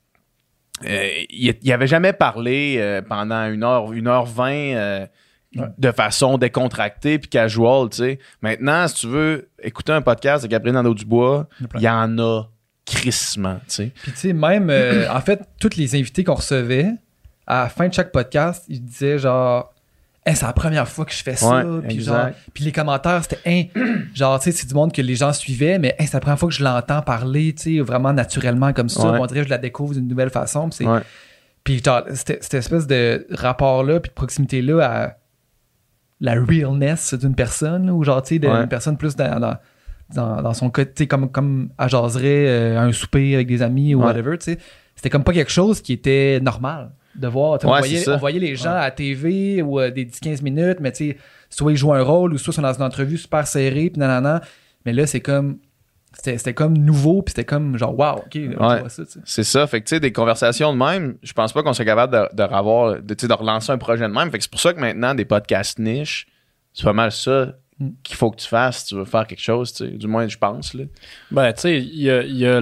il avait jamais parlé pendant 1h20 de façon décontractée puis casual, tu sais. Maintenant, si tu veux écouter un podcast de Gabriel Nadeau-Dubois, il y en a crissement, tu sais. Puis tu sais, même, en fait, tous les invités qu'on recevait, à la fin de chaque podcast, ils disaient genre... Hey, c'est la première fois que je fais ça. Puis les commentaires, c'était genre, tu sais, c'est du monde que les gens suivaient, mais c'est la première fois que je l'entends parler, tu sais, vraiment naturellement comme ça. On dirait que je la découvre d'une nouvelle façon. Puis genre, cette espèce de rapport-là, puis de proximité-là à la realness d'une personne, là, ou genre, tu sais, une personne plus dans son côté, comme elle jaserait à un souper avec des amis ou whatever, tu sais. C'était comme pas quelque chose qui était normal de voir. On voyait les gens à la TV ou des 10-15 minutes, mais tu sais, soit ils jouent un rôle ou soit ils sont dans une entrevue super serrée, puis nanana. Mais là, c'est comme... C'était comme nouveau, puis c'était comme genre, wow, OK, on voit ça, tu sais. C'est ça. Fait que, tu sais, des conversations de même, je pense pas qu'on soit capable de relancer un projet de même. Fait que c'est pour ça que maintenant, des podcasts niches, c'est pas mal ça qu'il faut que tu fasses si tu veux faire quelque chose, tu sais. Du moins, je pense, là. Ben, tu sais, il y a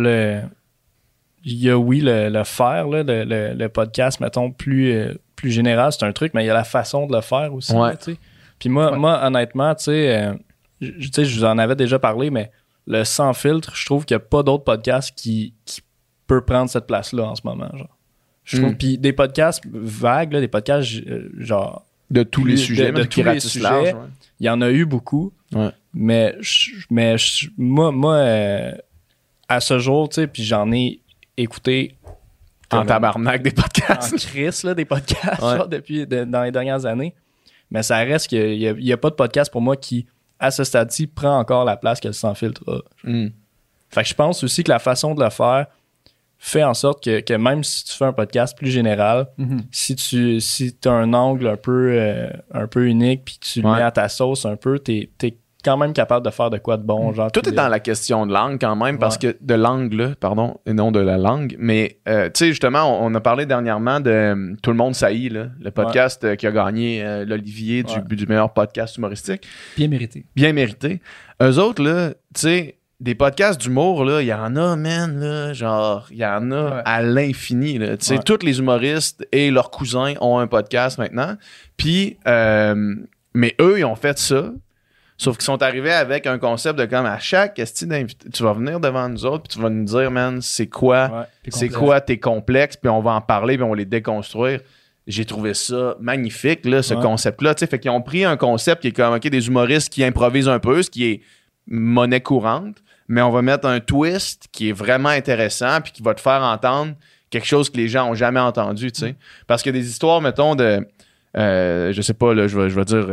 le faire, là, le podcast, mettons, plus général, c'est un truc, mais il y a la façon de le faire aussi. Ouais. Là, tu sais. Puis moi, honnêtement, tu sais, je vous en avais déjà parlé, mais le sans filtre, je trouve qu'il n'y a pas d'autres podcasts qui peut prendre cette place-là en ce moment. Genre. Je trouve, puis des podcasts vagues, là, des podcasts genre... De tous les sujets, de tous les sujets, il y en a eu beaucoup, mais moi, à ce jour, tu sais, puis j'en ai écouté en tabarnak des podcasts. En crise, là, des podcasts genre, depuis dans les dernières années. Mais ça reste qu'il n'y a pas de podcast pour moi qui, à ce stade-ci, prend encore la place que le sans filtre a. Fait que je pense aussi que la façon de le faire fait en sorte que même si tu fais un podcast plus général, si tu as un angle un peu unique puis tu le mets à ta sauce un peu, t'es quand même capable de faire de quoi de bon. Genre, tout est dans la question de langue quand même, parce que de l'angle, pardon, et non de la langue. Mais, tu sais, justement, on a parlé dernièrement de Tout le monde saillit, là, le podcast qui a gagné l'Olivier du meilleur podcast humoristique. Bien mérité. Bien mérité. Eux autres, là, tu sais, des podcasts d'humour, là, il y en a, man, là, genre, il y en a à l'infini, là. Tu sais, tous les humoristes et leurs cousins ont un podcast maintenant. Puis, mais eux, ils ont fait ça. Sauf qu'ils sont arrivés avec un concept de comme à chaque esti d'invité, tu vas venir devant nous autres, puis tu vas nous dire, man, c'est quoi tes complexes, puis on va en parler, puis on va les déconstruire. J'ai trouvé ça magnifique, là, ce concept-là. Tu sais, fait qu'ils ont pris un concept qui est comme, OK, des humoristes qui improvisent un peu, ce qui est monnaie courante, mais on va mettre un twist qui est vraiment intéressant puis qui va te faire entendre quelque chose que les gens ont jamais entendu, tu sais. Parce que des histoires, mettons, de... je sais pas, là, je vais dire...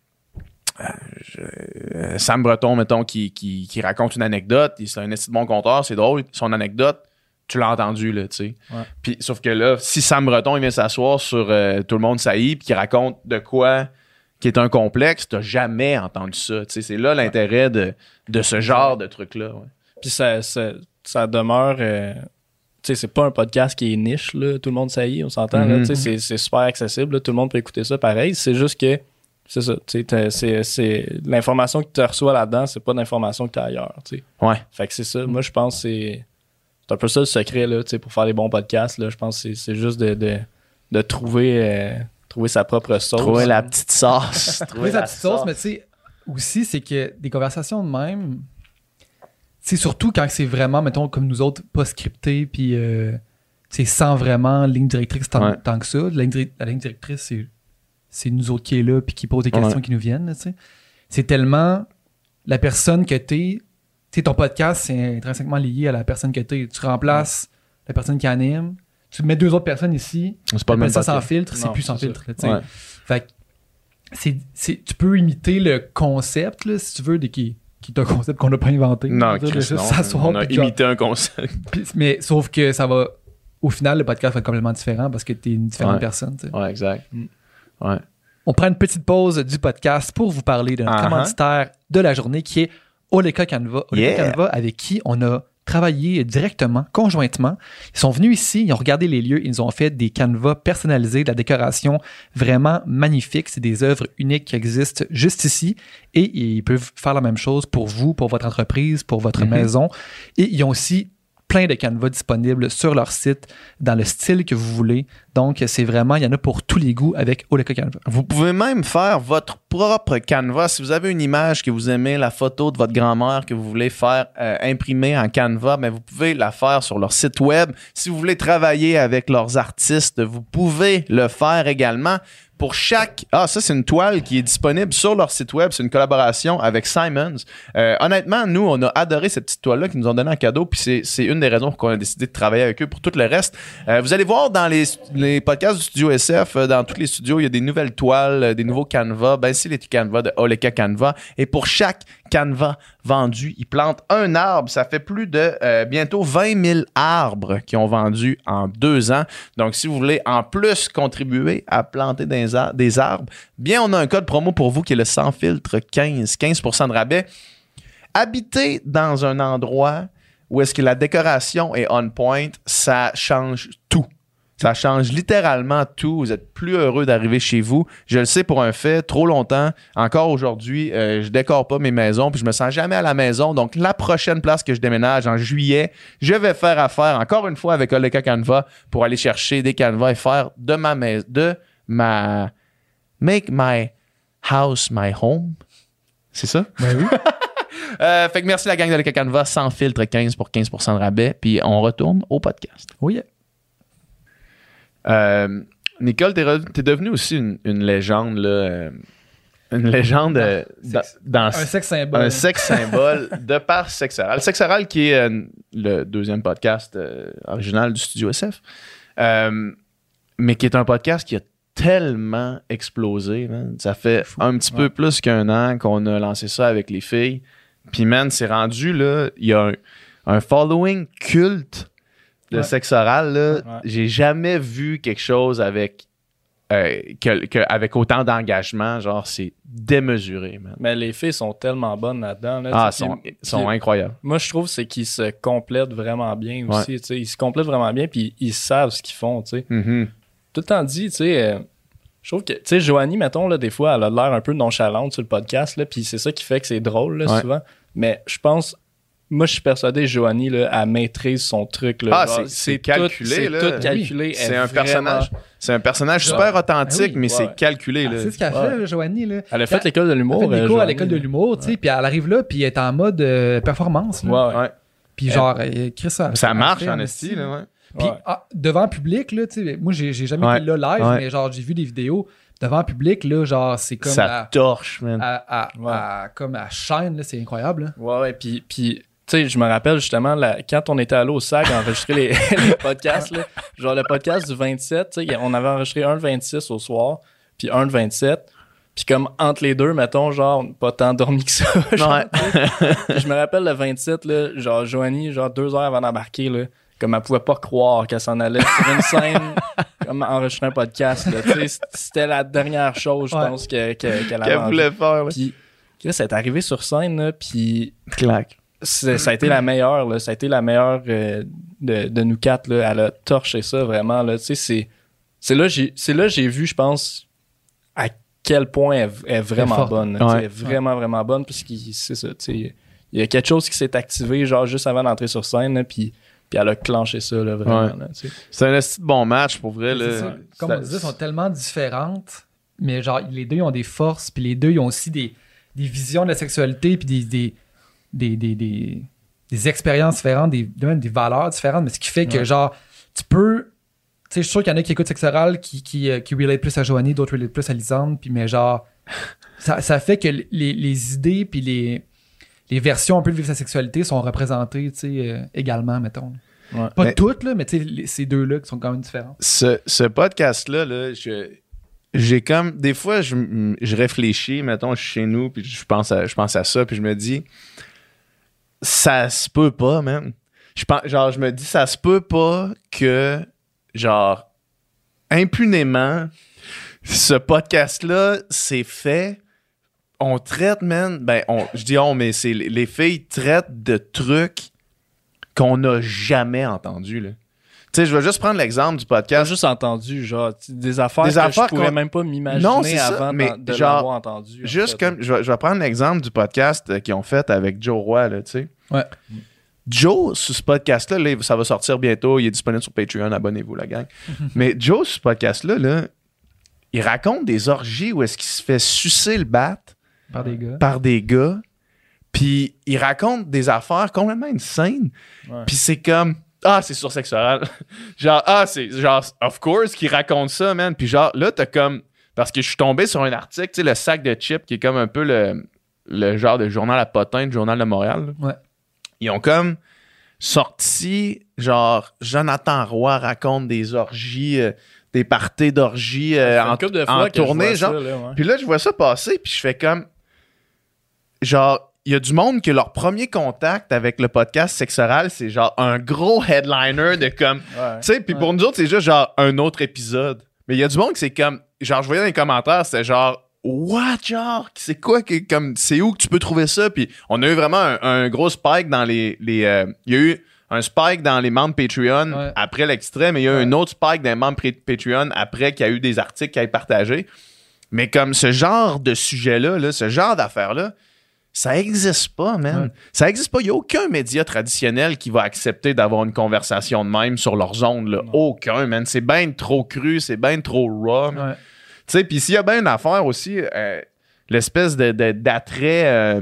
Sam Breton, mettons, qui raconte une anecdote, c'est un esti de bon conteur, c'est drôle, son anecdote, tu l'as entendu, là, tu sais. Puis, sauf que là, si Sam Breton, il vient s'asseoir sur Tout le monde saillit puis qu'il raconte de quoi qui est un complexe, t'as jamais entendu ça. Tu sais, c'est là l'intérêt de ce genre de truc-là. Ouais. Puis ça demeure... tu sais, c'est pas un podcast qui est niche, là. Tout le monde saillit, on s'entend. Là, tu sais, c'est super accessible, là. Tout le monde peut écouter ça pareil. C'est juste que, c'est ça, tu sais, c'est l'information que tu reçois là-dedans, c'est pas l'information que tu as ailleurs, tu sais. Ouais. Fait que c'est ça. Moi, je pense que c'est un peu ça le secret, là, tu sais, pour faire les bons podcasts, là. Je pense que c'est juste de trouver sa propre sauce. Trouver la petite sauce. Trouver sa petite sauce, mais tu sais, aussi, c'est que des conversations de même... C'est surtout quand c'est vraiment, mettons, comme nous autres, pas scripté, puis c'est sans vraiment ligne directrice tant que ça. La ligne directrice, c'est nous autres qui est là, puis qui pose des questions qui nous viennent, tu sais. C'est tellement la personne que t'es. Tu sais, ton podcast, c'est intrinsèquement lié à la personne que t'es. Tu remplaces la personne qui anime, tu mets 2 autres personnes ici, c'est pas le même ça podcast. sans filtre, c'est plus sans filtre, tu sais. Ouais. Fait que tu peux imiter le concept, là, si tu veux, qui est un concept qu'on n'a pas inventé. Non, on a imité un concept. Mais sauf que ça va... Au final, le podcast va être complètement différent parce que t'es une différente personne. T'sais. Ouais, exact. Ouais. On prend une petite pause du podcast pour vous parler d'un commanditaire de la journée qui est Oleka Canva. Oleka Canva, avec qui on a travaillé directement, conjointement. Ils sont venus ici, ils ont regardé les lieux, ils nous ont fait des canevas personnalisés, de la décoration vraiment magnifique. C'est des œuvres uniques qui existent juste ici et ils peuvent faire la même chose pour vous, pour votre entreprise, pour votre maison. Et ils ont aussi plein de canevas disponibles sur leur site dans le style que vous voulez. Donc, c'est vraiment, il y en a pour tous les goûts avec Oleka Canva. Vous pouvez même faire votre propre canevas. Si vous avez une image que vous aimez, la photo de votre grand-mère que vous voulez faire imprimer en Canva, mais vous pouvez la faire sur leur site web. Si vous voulez travailler avec leurs artistes, vous pouvez le faire également. Pour chaque... ça, c'est une toile qui est disponible sur leur site web. C'est une collaboration avec Simons. Honnêtement, nous, on a adoré cette petite toile-là qu'ils nous ont donnée en cadeau. Puis c'est une des raisons pour qu'on a décidé de travailler avec eux pour tout le reste. Vous allez voir dans les podcasts du Studio SF, dans tous les studios, il y a des nouvelles toiles, des nouveaux canevas. Ben, c'est les canevas de Oleka Canva. Et pour chaque canevas vendu, ils plantent un arbre. Ça fait plus de bientôt 20 000 arbres qu'ils ont vendus en 2 ans. Donc, si vous voulez en plus contribuer à planter des arbres, bien, on a un code promo pour vous qui est le sans filtre 15% de rabais. Habiter dans un endroit où est-ce que la décoration est on point, ça change tout. Ça change littéralement tout. Vous êtes plus heureux d'arriver chez vous. Je le sais pour un fait, trop longtemps. Encore aujourd'hui, je décore pas mes maisons puis je me sens jamais à la maison. Donc, la prochaine place que je déménage en juillet, je vais faire affaire encore une fois avec Oleka Canva pour aller chercher des canevas et faire de ma maison, make my house my home. C'est ça? Ben oui. Fait que merci la gang d'Oleka Canva, sans filtre 15 pour 15% de rabais. Puis on retourne au podcast. Oui. Nicole, t'es devenue aussi une légende, là. Une légende dans un sexe symbole. Un sexe symbole de par Sexe Oral. Sexe Oral qui est le 2e podcast original du Studio SF. Mais qui est un podcast qui a tellement explosé, man. Ça fait un petit peu plus qu'1 an qu'on a lancé ça avec les filles. Puis, man, c'est rendu, là, il y a un following culte de Sexe Oral, là. Ouais. J'ai jamais vu quelque chose avec avec autant d'engagement. Genre, c'est démesuré, man. Mais les filles sont tellement bonnes là-dedans. Là, sont incroyables. Moi, je trouve c'est qu'ils se complètent vraiment bien aussi. Ouais. Ils se complètent vraiment bien, puis ils savent ce qu'ils font, tu sais. Mm-hmm. Tout le temps dit, tu sais... je trouve que, tu sais, Joanie, mettons, là, des fois, elle a l'air un peu nonchalante sur le podcast, là, puis c'est ça qui fait que c'est drôle, là, souvent. Mais je pense, moi, je suis persuadé que Joanie, là, elle maîtrise son truc, là. Genre, c'est calculé, c'est là. tout calculé. Oui. C'est un personnage super authentique, mais c'est calculé, là. C'est ce qu'elle fait, Joanie, là. Elle a fait l'école de l'humour. Elle a fait des cours à l'école de l'humour, tu sais, puis elle arrive là, puis elle est en mode performance, là. Ouais. Puis genre, Chris, ça marche en esti, là, ouais. Puis devant public, là, tu sais, moi, j'ai jamais été là live, mais genre, j'ai vu des vidéos. Devant public, là, genre, c'est comme... Ça torche, man. Comme à chaîne, là, c'est incroyable, là. Ouais, puis tu sais, je me rappelle justement, quand on était allé au SAG enregistrer les podcasts, là, genre le podcast du 27, tu sais, on avait enregistré un le 26 au soir, puis un le 27, puis comme entre les deux, mettons, genre, pas tant dormi que ça. Genre, je me rappelle le 27, là, genre, Joanie, genre 2 heures avant d'embarquer, là, comme elle pouvait pas croire qu'elle s'en allait sur une scène comme enregistrer un podcast. Là. Tu sais, c'était la dernière chose, je pense, qu'elle voulait faire. Là. Puis, là, c'est arrivé sur scène, là, puis clac. Ça a été la meilleure, là. Ça a été la meilleure de nous quatre, là. Elle a torché ça, vraiment, là. Tu sais, c'est là que j'ai vu, je pense, à quel point elle est vraiment bonne. Ouais. Elle est vraiment, vraiment bonne, parce que c'est ça, tu sais. Il y a quelque chose qui s'est activé, genre, juste avant d'entrer sur scène, là, puis elle a clenché ça, là, vraiment. Là, c'est un bon match, pour vrai. Là. Comme on disait, elles sont tellement différentes, mais genre, les deux, ils ont des forces, puis les deux, ils ont aussi des visions de la sexualité, puis des expériences différentes, des valeurs différentes, mais ce qui fait que, genre, tu peux... Tu sais, je suis sûr qu'il y en a qui écoutent Sexe Oral qui relate plus à Joanie, d'autres relate plus à Lisande, puis mais genre, ça fait que les idées puis les versions un peu de vivre sa sexualité sont représentées, tu sais, également, mettons. Ouais. Pas toutes, là, mais tu sais, ces deux-là qui sont quand même différents. Ce podcast-là, là, j'ai comme... Des fois, je réfléchis, mettons, je suis chez nous, puis je pense à ça, puis je me dis... Ça se peut pas, man. Je me dis, ça se peut pas que, genre, impunément, ce podcast-là, c'est fait. On traite, man. Je dis mais c'est les filles traitent de trucs qu'on n'a jamais entendus, là. Tu sais, je vais juste prendre l'exemple du podcast. J'ai juste entendu, genre, des affaires que je pourrais même pas m'imaginer avant de l'avoir entendu. Juste comme, je vais prendre l'exemple du podcast qu'ils ont fait avec Joe Roy, là, tu sais. Ouais. Joe, sur ce podcast-là, là, ça va sortir bientôt, il est disponible sur Patreon, abonnez-vous, la gang. Mais Joe, sur ce podcast-là, là, il raconte des orgies où est-ce qu'il se fait sucer le bat par des gars, puis il raconte des affaires complètement insane, puis c'est comme... c'est sur Sexe Oral. C'est genre, of course, qui raconte ça, man. Puis genre, là, t'as comme... Parce que je suis tombé sur un article, tu sais, le sac de chips, qui est comme un peu le genre de journal à potin, le journal de Montréal. Ouais. Ils ont comme sorti, genre, Jonathan Roy raconte des orgies, des parties d'orgies en tournée, genre. Puis là, je vois ça passer, puis je fais comme... Genre... Il y a du monde que leur premier contact avec le podcast Sexe Oral, c'est genre un gros headliner de comme... Tu sais, puis pour nous autres, c'est juste genre un autre épisode. Mais il y a du monde que c'est comme... Genre, je voyais dans les commentaires, c'était genre... What, genre? C'est quoi? Comme, c'est où que tu peux trouver ça? Puis on a eu vraiment un gros spike dans les il y a eu un spike dans les membres Patreon après l'extrait, mais il y a eu un autre spike dans les membres Patreon après qu'il y a eu des articles qui a été partagés. Mais comme ce genre de sujet-là, là, ce genre d'affaires-là, ça existe pas, man. Ouais. Ça existe pas. Il n'y a aucun média traditionnel qui va accepter d'avoir une conversation de même sur leurs ondes. Là. Aucun, man. C'est bien trop cru, c'est bien trop raw. Ouais. Tu sais, puis s'il y a bien une affaire aussi, l'espèce d'attrait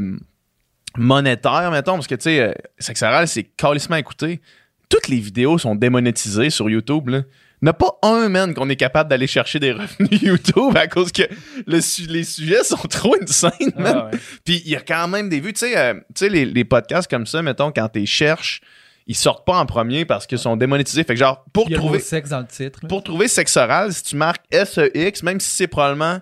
monétaire, mettons, parce que, tu sais, Sexe Oral, c'est calissement écouté. Toutes les vidéos sont démonétisées sur YouTube, là. Il n'y en a pas un, man, qu'on est capable d'aller chercher des revenus YouTube à cause que les sujets sont trop insane, man. Ah ouais. Puis il y a quand même des vues. Tu sais, les podcasts comme ça, mettons, quand tu les cherches, ils sortent pas en premier parce qu'ils sont démonétisés. Fait que genre, pour trouver sexe dans le titre, pour trouver Sexe Oral, si tu marques SEX, même si c'est probablement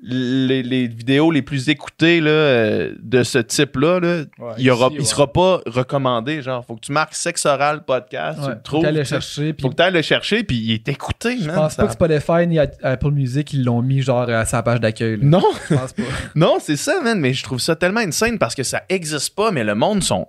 les vidéos les plus écoutées là, de ce type-là, là, il sera pas recommandé. Genre, faut que tu marques Sexe Oral podcast, tu le trouves. Faut que tu ailles le chercher, puis il est écouté. Je pense pas que Spotify ni Apple Music, ils l'ont mis genre à sa page d'accueil. Là. Non, je pense pas. Non, c'est ça, man. Mais je trouve ça tellement insane parce que ça existe pas, mais le monde sont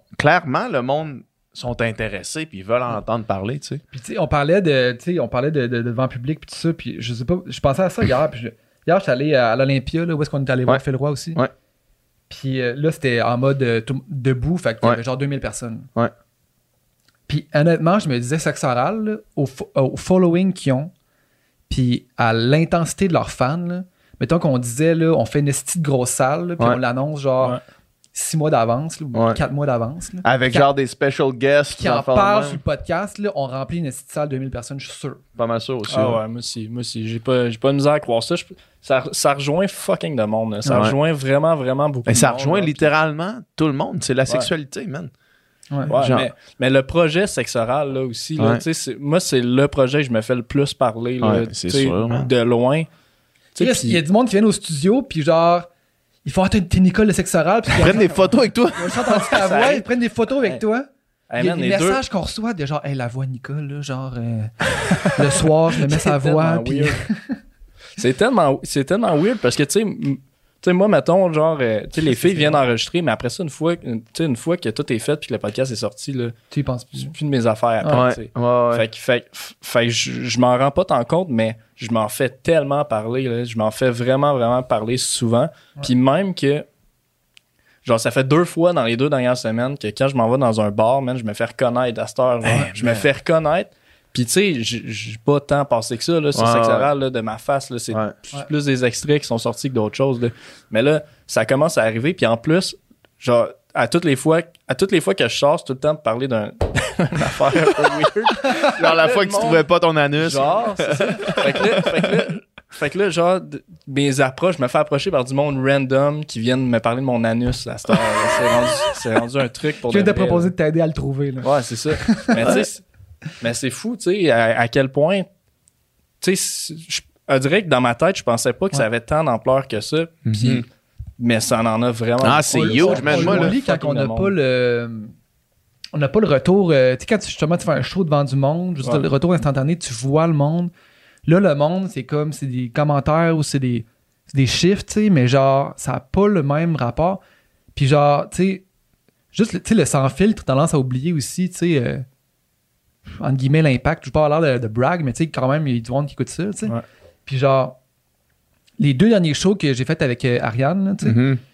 intéressés puis ils veulent en entendre parler, tu sais. Puis tu sais, on parlait de devant public puis tout ça, puis je sais pas, je pensais à ça hier, puis hier, j'étais allé à l'Olympia, là, où est-ce qu'on est allé voir Phil Roy aussi. Ouais. Puis là, c'était en mode debout, fait qu'il y avait genre 2000 personnes. Ouais. Puis honnêtement, je me disais, Sexe Oral, là, au following qu'ils ont, puis à l'intensité de leurs fans, là, mettons qu'on disait, là, on fait une petite grosse salle, là, puis on l'annonce genre 6 mois d'avance, là, ou 4 mois d'avance. Là. Avec genre des special guests. Qui en parlent sur le podcast, là, on remplit une petite salle de 2000 personnes, je suis sûr. Pas mal sûr aussi. Ah ouais, moi aussi. J'ai pas de misère à croire ça. Ça rejoint fucking de monde. Là. Ça rejoint vraiment, vraiment beaucoup de monde. Ça rejoint littéralement tout le monde. C'est la sexualité, man. Ouais, genre... mais le projet Sexe Oral, là, aussi, là, moi, c'est le projet que je me fais le plus parler, là, c'est sûr, de loin. Il y a du monde qui vient au studio, puis genre... Ils font t'es Nicole de Sexe Oral. Ils prennent des photos avec toi. Ils prennent des photos avec toi. Il y a des messages qu'on reçoit de genre, hey, la voix Nicole, là, genre, le soir, je me mets sa voix. Puis... c'est tellement weird parce que, tu sais, moi, mettons, genre, tu sais, les filles viennent enregistrer, mais après ça, une fois que tout est fait puis que le podcast est sorti, là, tu y penses plus. C'est plus de mes affaires après, tu sais. Ouais. Fait que je m'en rends pas tant compte, mais je m'en fais tellement parler, là. Je m'en fais vraiment, vraiment parler souvent. Puis même que, genre, ça fait 2 fois dans les 2 dernières semaines que quand je m'en vais dans un bar, man, je me fais reconnaître à cette heure. Je me fais reconnaître. Puis, tu sais, j'ai pas tant passé que ça, là, sur sexe oral, là, de ma face, là. C'est plus des extraits qui sont sortis que d'autres choses, là. Mais là, ça commence à arriver. Puis en plus, genre, à toutes les fois que je sors, c'est tout le temps de parler d'une affaire un peu weird. Genre, la fois que tu trouvais pas ton anus. Genre, c'est ça. Fait que là, genre, mes approches, je me fais approcher par du monde random qui viennent me parler de mon anus à cette heure. C'est rendu un truc pour qui vient de proposer de t'aider à le trouver, là. Ouais, c'est ça. Mais tu sais, mais c'est fou, tu sais, à quel point, tu sais, je dirais que dans ma tête, je pensais pas que ça avait tant d'ampleur que ça, puis, mais ça en a vraiment. Ah, c'est huge, man. Moi, là, quand on n'a pas le retour, tu sais, quand justement tu fais un show devant du monde, juste le retour instantané, tu vois le monde. Là, le monde, c'est comme, c'est des commentaires ou c'est des chiffres, tu sais, mais genre, ça n'a pas le même rapport. Puis genre, tu sais, juste, tu sais, le sans filtre, tendance à oublier aussi, tu sais, entre guillemets, l'impact. Je ne veux pas avoir l'air de brag, mais tu sais, quand même, il y a du monde qui écoute ça, tu sais. Ouais. Puis genre, les 2 derniers shows que j'ai fait avec Ariane, là, tu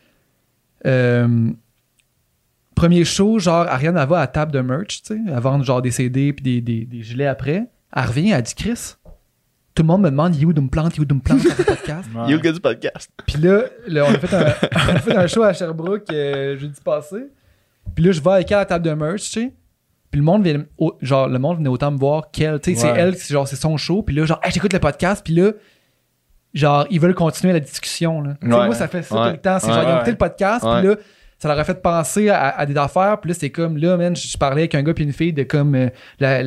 sais, premier show, genre, Ariane, elle va à la table de merch, tu sais, elle vend genre des CD puis des gilets après. Elle revient, elle dit, Chris, tout le monde me demande, you me plante dans le podcast. You le gars du podcast. Puis là, on a fait un show à Sherbrooke jeudi passé. Puis là, je vais avec elle à la table de merch, tu sais. Puis le monde venait autant me voir qu'elle. Tu sais, c'est elle, c'est son show. Puis là, genre, hey, j'écoute le podcast. Puis là, genre, ils veulent continuer la discussion. Là. Moi, ça fait ça tout le temps. C'est genre, ils ont écouté le podcast. Puis là, ça leur a fait penser à des affaires. Puis là, c'est comme, là, man, je parlais avec un gars puis une fille de comme la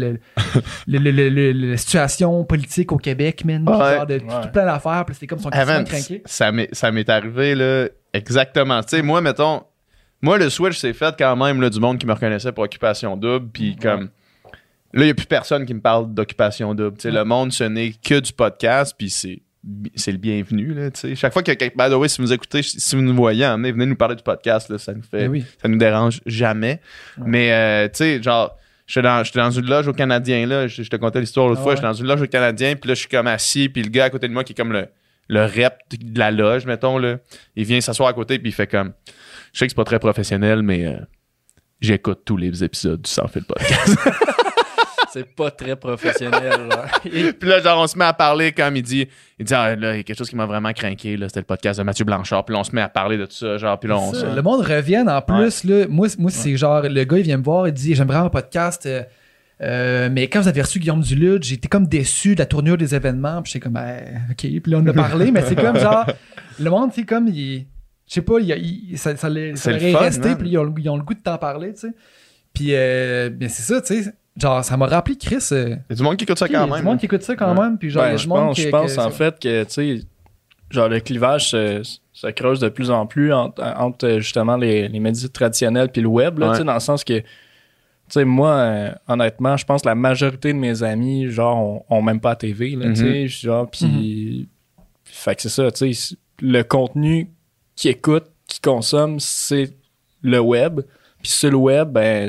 situation politique au Québec, man. Genre de tout plein d'affaires. Puis c'est comme son question craqué. Ça m'est arrivé, là, exactement. Tu sais, moi, mettons. Moi, le switch s'est fait quand même, là, du monde qui me reconnaissait pour Occupation Double. Puis comme... Là, il n'y a plus personne qui me parle d'Occupation Double. Tu sais, le monde, ce n'est que du podcast. Puis c'est le bienvenu, là, tu sais. Chaque fois que quelqu'un... By the way, si vous nous écoutez, si vous nous voyez, venez nous parler du podcast, là, ça nous fait... Ça nous dérange jamais. Mais, tu sais, genre... J'étais dans une loge au Canadien, là. Je te contais l'histoire l'autre fois. J'étais dans une loge au Canadien. Puis là, je suis comme assis. Puis le gars à côté de moi qui est comme le rep de la loge, mettons, là. Il vient s'asseoir à côté. Puis il fait comme... Je sais que c'est pas très professionnel, mais j'écoute tous les épisodes du Sans Fil podcast. C'est pas très professionnel, là. Puis là, genre, on se met à parler comme il dit ah, là, il y a quelque chose qui m'a vraiment craqué, là, c'était le podcast de Mathieu Blanchard. Puis là, on se met à parler de tout ça, genre, puis là, le monde revient en plus, là. Moi c'est genre, le gars, il vient me voir, il dit, j'aime vraiment un podcast, mais quand vous avez reçu Guillaume Duluth, j'ai été comme déçu de la tournure des événements. Puis j'étais comme, OK. Puis là, on a parlé, mais c'est comme genre, le monde, c'est comme, je sais pas, ça l'est resté, puis ils ont le goût de t'en parler, tu sais. Puis, bien, c'est ça, tu sais. Genre, ça m'a rappelé Chris. Il y a du monde qui écoute ça quand même. Il y a du monde qui écoute ça quand même. Puis, genre, je pense en fait que, tu sais, genre, le clivage se creuse de plus en plus entre justement les médias traditionnels puis le web, là, tu sais, dans le sens que, tu sais, moi, honnêtement, je pense que la majorité de mes amis, genre, ont même pas la TV, là, tu sais, genre, puis. Fait que c'est ça, tu sais, le contenu qu'ils écoutent, qu'ils consomment, c'est le web. Puis sur le web, ben,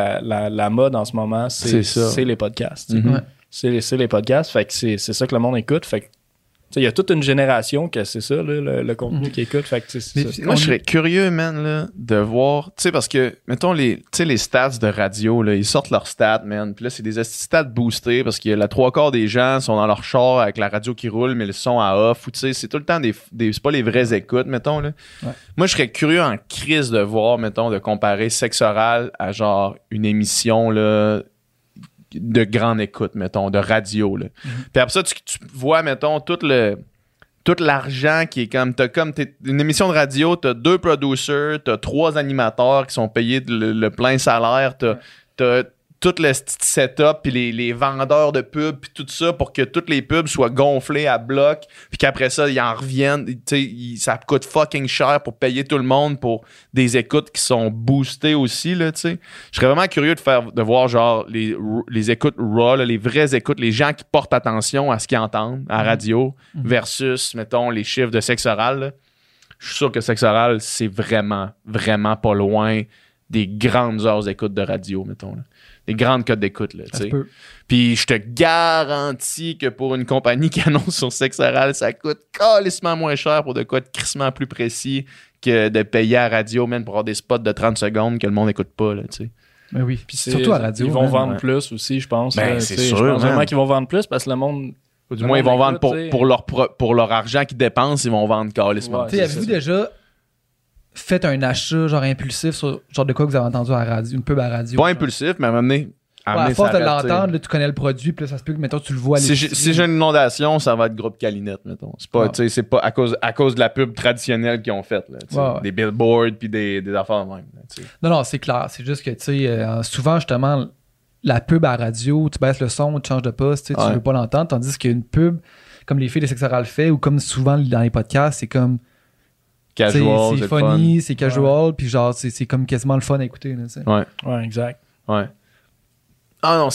la mode en ce moment, c'est les podcasts. C'est les podcasts, fait que c'est ça que le monde écoute. Fait que il y a toute une génération que c'est ça, là, le contenu qu'ils écoute. Fait que c'est ça. Moi, je serais curieux, man, là, de voir, tu sais, parce que, mettons, les stats de radio, là, ils sortent leurs stats, man. Puis là, c'est des stats boostés parce que la 3/4 des gens sont dans leur char avec la radio qui roule, mais le son à off. Ou tu sais, c'est tout le temps c'est pas les vraies écoutes, mettons, là. Ouais. Moi, je serais curieux en crise de voir, mettons, de comparer Sexe Oral à genre une émission, là, de grande écoute, mettons, de radio, là. Puis après ça, tu vois, mettons, tout l'argent qui est comme... T'es une émission de radio, t'as 2 producers, t'as 3 animateurs qui sont payés le plein salaire, t'as tout le setup, puis les vendeurs de pubs, puis tout ça, pour que toutes les pubs soient gonflées à bloc, puis qu'après ça, ils en reviennent. Ça coûte fucking cher pour payer tout le monde pour des écoutes qui sont boostées aussi, là, tu sais. Je serais vraiment curieux de voir, genre, les écoutes raw, là, les vraies écoutes, les gens qui portent attention à ce qu'ils entendent à la radio, versus, mettons, les chiffres de sexe oral, là. Je suis sûr que sexe oral, c'est vraiment, vraiment pas loin des grandes heures d'écoute de radio, mettons, là. Des grandes cotes d'écoute, là, tu sais. Puis je te garantis que pour une compagnie qui annonce sur sexe oral, ça coûte calissement moins cher pour de quoi de crissement plus précis que de payer à la radio, même pour avoir des spots de 30 secondes que le monde n'écoute pas, là, tu sais. Ben oui, puis surtout à la radio. Ils vont vendre plus aussi, je pense. Ben, c'est sûr, je pense vraiment qu'ils vont vendre plus parce que le monde... Ou du moins, ils vont vendre pour leur argent qu'ils dépensent, ils vont vendre calissement. Tu sais, avez-vous déjà fait un achat genre impulsif sur genre de quoi que vous avez entendu à la radio, une pub à la radio? Pas impulsif, mais à un moment donné, à force de l'entendre, là, tu connais le produit, puis là, ça se peut que, mettons, tu le vois à l'épicerie. Si j'ai une inondation, ça va être groupe Calinette, mettons. C'est pas, c'est pas à cause de la pub traditionnelle qu'ils ont faite, là, des billboards puis des affaires de même. Là, non, c'est clair. C'est juste que, tu sais, souvent, justement, la pub à la radio, tu baisses le son, tu changes de poste, tu veux pas l'entendre, tandis qu'une pub, comme les filles de sexe oral fait, ou comme souvent dans les podcasts, c'est comme... Casual, c'est funny, c'est casual, puis genre, c'est comme quasiment le fun à écouter. Là, ouais, exact. Ouais. Ah non,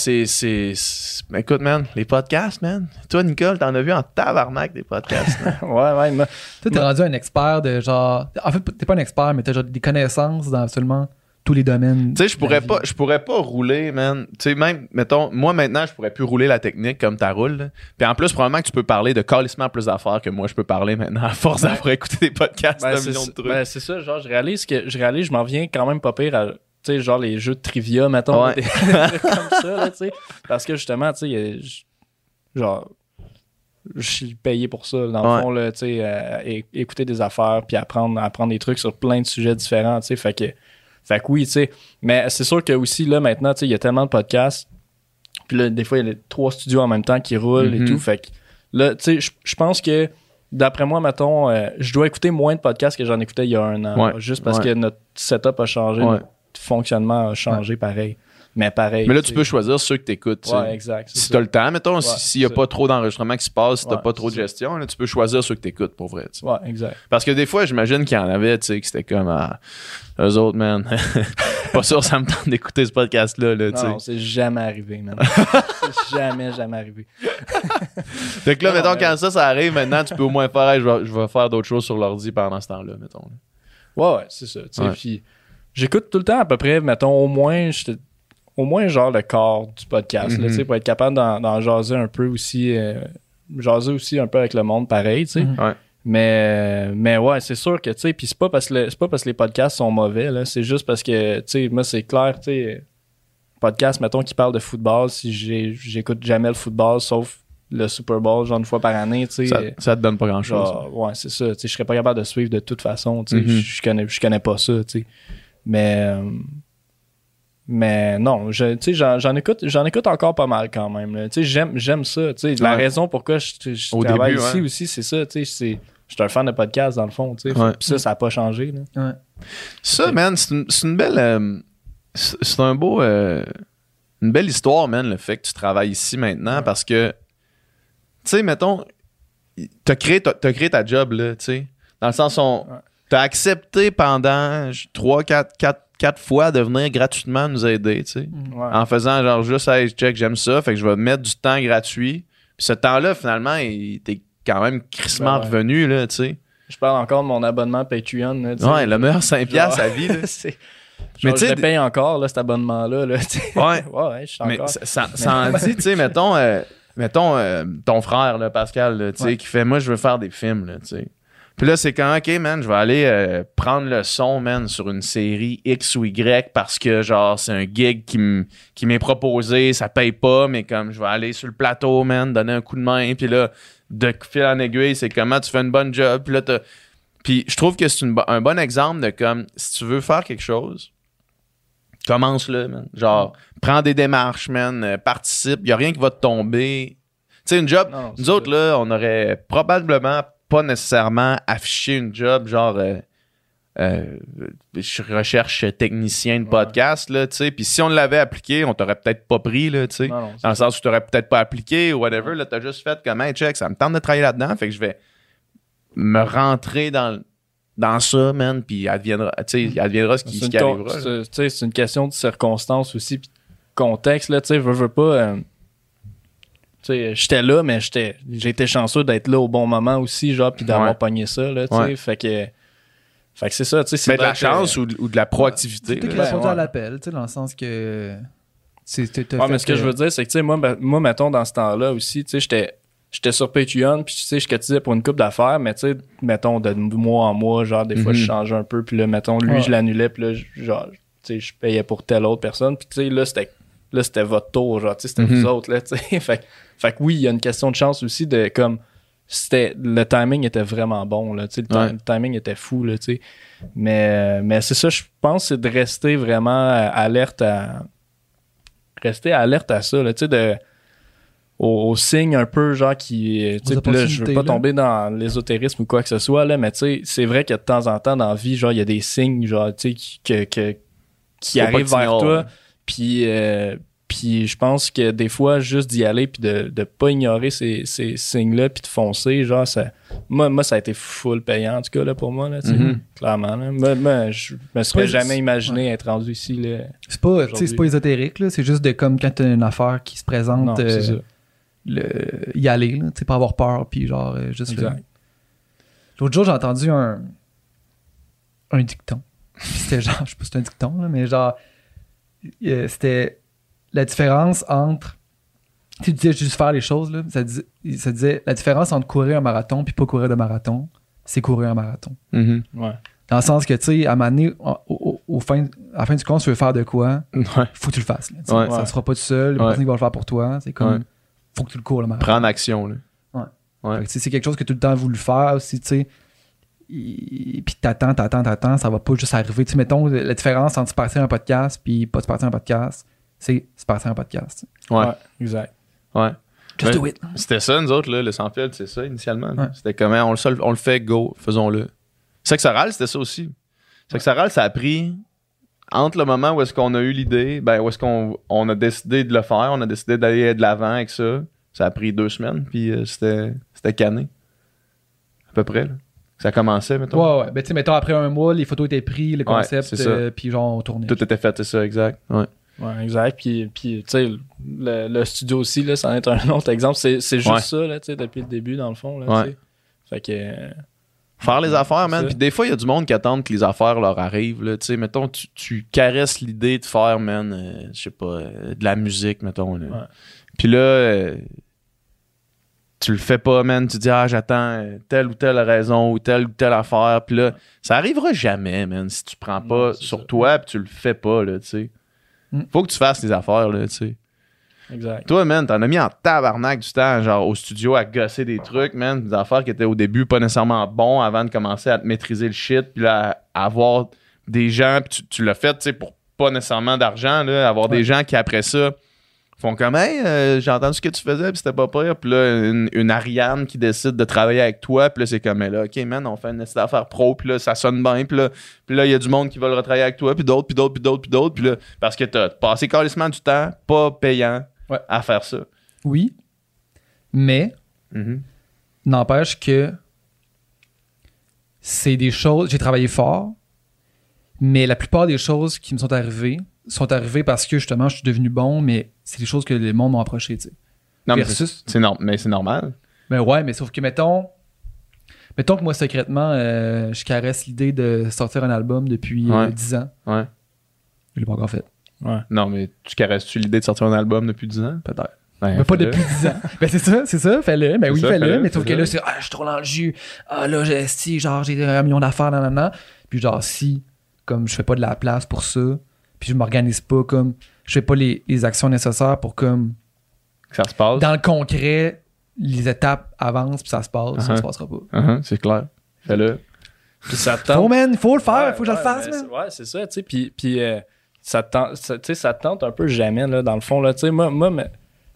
écoute, man, les podcasts, man. Toi, Nicole, t'en as vu en tabarnak des podcasts. ouais. Toi, t'es rendu un expert de genre... En fait, t'es pas un expert, mais t'as genre des connaissances dans absolument tous les domaines. Tu sais, je pourrais pas rouler, man. Tu sais, même, mettons, moi, maintenant, je pourrais plus rouler la technique comme t'as roule. Là. Puis en plus, probablement que tu peux parler de calissement plus d'affaires que moi, je peux parler maintenant à force d'avoir écouté des podcasts d'un million de trucs. Ben, c'est ça, genre, je réalise, je m'en viens quand même pas pire à, tu sais, genre les jeux de trivia, mettons, des trucs comme ça, là, tu sais. Parce que justement, tu sais, genre, je suis payé pour ça, dans le fond, là, tu sais, écouter des affaires, puis apprendre des trucs sur plein de sujets différents, tu sais, fait que oui, tu sais. Mais c'est sûr que aussi, là, maintenant, tu sais, il y a tellement de podcasts. Puis là, des fois, il y a 3 studios en même temps qui roulent et tout. Fait que là, tu sais, je pense que, d'après moi, mettons, je dois écouter moins de podcasts que j'en écoutais il y a 1 an. Juste parce que notre setup a changé, notre fonctionnement a changé pareil. Mais pareil. Mais là, tu peux choisir ceux que tu écoutes. Ouais, exact. Si tu as le temps, mettons, s'il n'y a pas trop d'enregistrement qui se passe, si tu n'as pas trop de gestion, là, tu peux choisir ceux que tu écoutes pour vrai. Ouais, exact. Parce que des fois, j'imagine qu'il y en avait, tu sais, que c'était comme eux autres, man. Pas sûr, ça me tente d'écouter ce podcast-là. Là, non, c'est jamais arrivé, man. C'est jamais arrivé. Fait que là, mettons, quand ça arrive, maintenant, tu peux au moins faire, hey, je vais faire d'autres choses sur l'ordi pendant ce temps-là, mettons. Ouais, c'est ça. Puis j'écoute tout le temps à peu près, mettons, au moins genre le corps du podcast, là, pour être capable d'en jaser un peu aussi, jaser aussi un peu avec le monde pareil, tu sais. Mais ouais, c'est sûr que, tu sais, puis c'est pas parce que les podcasts sont mauvais, là, c'est juste parce que, tu sais, moi, c'est clair, tu sais, podcast, mettons, qui parle de football, si j'écoute jamais le football, sauf le Super Bowl, genre une fois par année, tu sais. Ça te donne pas grand-chose. Ouais, c'est ça, tu sais, je serais pas capable de suivre de toute façon, tu sais, je connais pas ça, tu sais. Mais non, tu sais, j'en écoute encore pas mal quand même. Tu sais, j'aime ça. Tu sais, la raison pourquoi je travaille ici aussi, c'est ça. Tu sais, je suis un fan de podcast dans le fond. Tu sais, puis ça n'a pas changé. Là. Ça, man, c'est une belle, c'est un beau, une belle histoire, man, le fait que tu travailles ici maintenant, parce que, tu sais, mettons, t'as créé ta job là, tu sais, dans le sens où t'as accepté pendant 4 fois de venir gratuitement nous aider, tu sais. En faisant genre juste, hey, check, j'aime ça, fait que je vais mettre du temps gratuit. Puis ce temps-là, finalement, t'es quand même crissement revenu, là, tu sais. Je parle encore de mon abonnement Patreon. Là, ouais, le meilleur 5$ à vie, là. Mais tu sais, je le paye encore, là, cet abonnement-là. Là, ouais, je suis encore. Mais ça en dit, tu sais, mettons ton frère, là, Pascal, là, tu sais, qui fait, moi, je veux faire des films, là, tu sais. Puis là, c'est quand, OK, man, je vais aller prendre le son, man, sur une série X ou Y parce que, genre, c'est un gig qui m'est proposé, ça paye pas, mais comme, je vais aller sur le plateau, man, donner un coup de main, puis là, de fil en aiguille, c'est comment tu fais une bonne job, puis là, puis je trouve que c'est un bon exemple de, comme, si tu veux faire quelque chose, commence-le, man. Genre, prends des démarches, man, participe, il y a rien qui va te tomber. Tu sais, une job, nous autres, là, on aurait probablement pas nécessairement afficher une job genre je recherche technicien de podcast, là, tu sais. Puis si on l'avait appliqué, on t'aurait peut-être pas pris, là, tu sais. Non, Dans le sens où tu t'aurais peut-être pas appliqué ou whatever. Là, t'as juste fait comme, hey, check, ça me tente de travailler là-dedans. Fait que je vais me rentrer dans ça, man. Puis adviendra ce qui arrivera. C'est une question de circonstances aussi, puis de contexte, là, tu sais, veux pas... tu sais, j'étais là, mais j'ai été chanceux d'être là au bon moment aussi, genre, puis d'avoir pogné ça, là, tu sais. Fait que c'est ça, tu sais. Mais de la chance ou de la proactivité. C'est toi qui là. as répondu à l'appel, tu sais, dans le sens que. Mais ce que je veux dire, c'est que, tu sais, moi, mettons, dans ce temps-là aussi, tu sais, j'étais sur Patreon, puis tu sais, je cotisais pour une couple d'affaires, mais tu sais, mettons, de mois en mois, genre, des fois, je changeais un peu, puis là, mettons, lui, je l'annulais, puis là, genre, tu sais, je payais pour telle autre personne, puis tu sais, là, c'était votre tour, genre, tu sais, c'était vous autres, là, tu sais. Fait que oui, il y a une question de chance aussi de, comme, le timing était vraiment bon, là, tu sais, le timing était fou, là, tu sais. Mais c'est ça, je pense, c'est de rester vraiment alerte à ça, là, tu sais, aux signes un peu, genre, qui, tu sais, puis là, je veux pas tomber dans l'ésotérisme ou quoi que ce soit, là, mais tu sais, c'est vrai que de temps en temps, dans la vie, genre, il y a des signes, genre, tu sais, qui arrivent vers toi, puis je pense que des fois, juste d'y aller puis de pas ignorer ces signes-là puis de foncer, genre, moi, ça a été full payant, en tout cas, là, pour moi, là, tu sais, clairement. Là. Moi, je me serais jamais imaginé être rendu ici, là. C'est pas ésotérique, là. C'est juste de comme quand t'as une affaire qui se présente, non, c'est ça. Y aller, là, tu sais, pas avoir peur, puis genre, juste exact. L'autre jour, j'ai entendu un dicton. C'était genre, je sais pas si c'est un dicton, là, mais genre, c'était la différence entre... Tu disais juste faire les choses, là. Ça disait la différence entre courir un marathon puis pas courir de marathon, c'est courir un marathon. Mm-hmm. Ouais. Dans le sens que, tu sais, à un moment donné, à la fin du compte, tu veux faire de quoi, faut que tu le fasses. Là, ça sera pas tout seul, il y a personne qui va le faire pour toi. C'est comme, faut que tu le cours, le marathon. Prendre action, là. Ouais. Fait que, c'est quelque chose que tout le temps voulu faire aussi, tu sais. Puis t'attends, ça va pas juste arriver. Tu sais, mettons, la différence entre se partir un podcast puis pas se partir un podcast, c'est se partir un podcast. Ouais, exact. Ouais. Just do it. C'était ça, nous autres, là, le sans fil, c'est ça, initialement. C'était comment, on le fait, go, faisons-le. Sexoral, c'était ça aussi. Sexoral, ça a pris, entre le moment où est-ce qu'on a eu l'idée, où est-ce qu'on a décidé de le faire, on a décidé d'aller de l'avant avec ça. Ça a pris 2 semaines, puis c'était canné. À peu près, là. Ça commençait, mettons. Ouais. Ben, tu sais, mettons, après un mois, les photos étaient prises, le concept, puis genre, on tournait. Tout était fait, c'est ça, exact. Ouais, exact. Puis tu sais, le studio aussi, là, c'en est un autre exemple. C'est juste ça, là, tu sais, depuis le début, dans le fond, là, tu sais. Fait que... Faire les affaires, man. Puis des fois, il y a du monde qui attend que les affaires leur arrivent, là. Tu sais, mettons, tu caresses l'idée de faire, man, je sais pas, de la musique, mettons, là. Ouais. Puis là... tu le fais pas, man. Tu dis, j'attends telle ou telle raison ou telle affaire. Puis là, ça arrivera jamais, man, si tu prends pas sur toi puis tu le fais pas, là, tu sais. Faut que tu fasses tes affaires, là, tu sais. Exact. Toi, man, t'en as mis en tabarnak du temps, genre, au studio à gosser des trucs, man. Des affaires qui étaient au début pas nécessairement bons avant de commencer à te maîtriser le shit. Puis là, à avoir des gens, puis tu l'as fait, tu sais, pour pas nécessairement d'argent, là. Avoir des gens qui, après ça, font comme, hey, j'ai entendu ce que tu faisais, puis c'était pas pire. Puis là, une Ariane qui décide de travailler avec toi, puis là, c'est comme, là, OK, man, on fait une affaire pro, puis là, ça sonne bien, puis là, il y a du monde qui va le retravailler avec toi, puis d'autres, puis là, parce que t'as passé carrément du temps pas payant à faire ça. Oui, mais n'empêche que c'est des choses, j'ai travaillé fort, mais la plupart des choses qui me sont arrivées parce que justement je suis devenu bon, mais c'est des choses que les mondes m'ont approché, tu sais. Non, mais c'est normal. Ben ouais, mais sauf que mettons que moi secrètement je caresse l'idée de sortir un album depuis 10 ans. Ouais. Je l'ai pas encore fait. Ouais. Non, mais tu caresses-tu l'idée de sortir un album depuis 10 ans? Peut-être. Mais pas depuis 10 ans. Ben c'est ça, fais-le. Ben oui, fais-le. Mais sauf que là, c'est je suis trop dans le jus. Là, j'ai 1 million d'affaires, nanana. Puis genre, si, comme je fais pas de la place pour ça, puis je m'organise pas, comme je fais pas les actions nécessaires pour comme que ça se passe. Dans le concret, les étapes avancent puis ça se passe, ça se passera pas. C'est clair. Fais-le. Puis ça tente. Faut le faire, faut que je le fasse, man. Ouais, c'est ça, tu sais, puis ça te tente un peu jamais, là, dans le fond, là, tu sais, moi,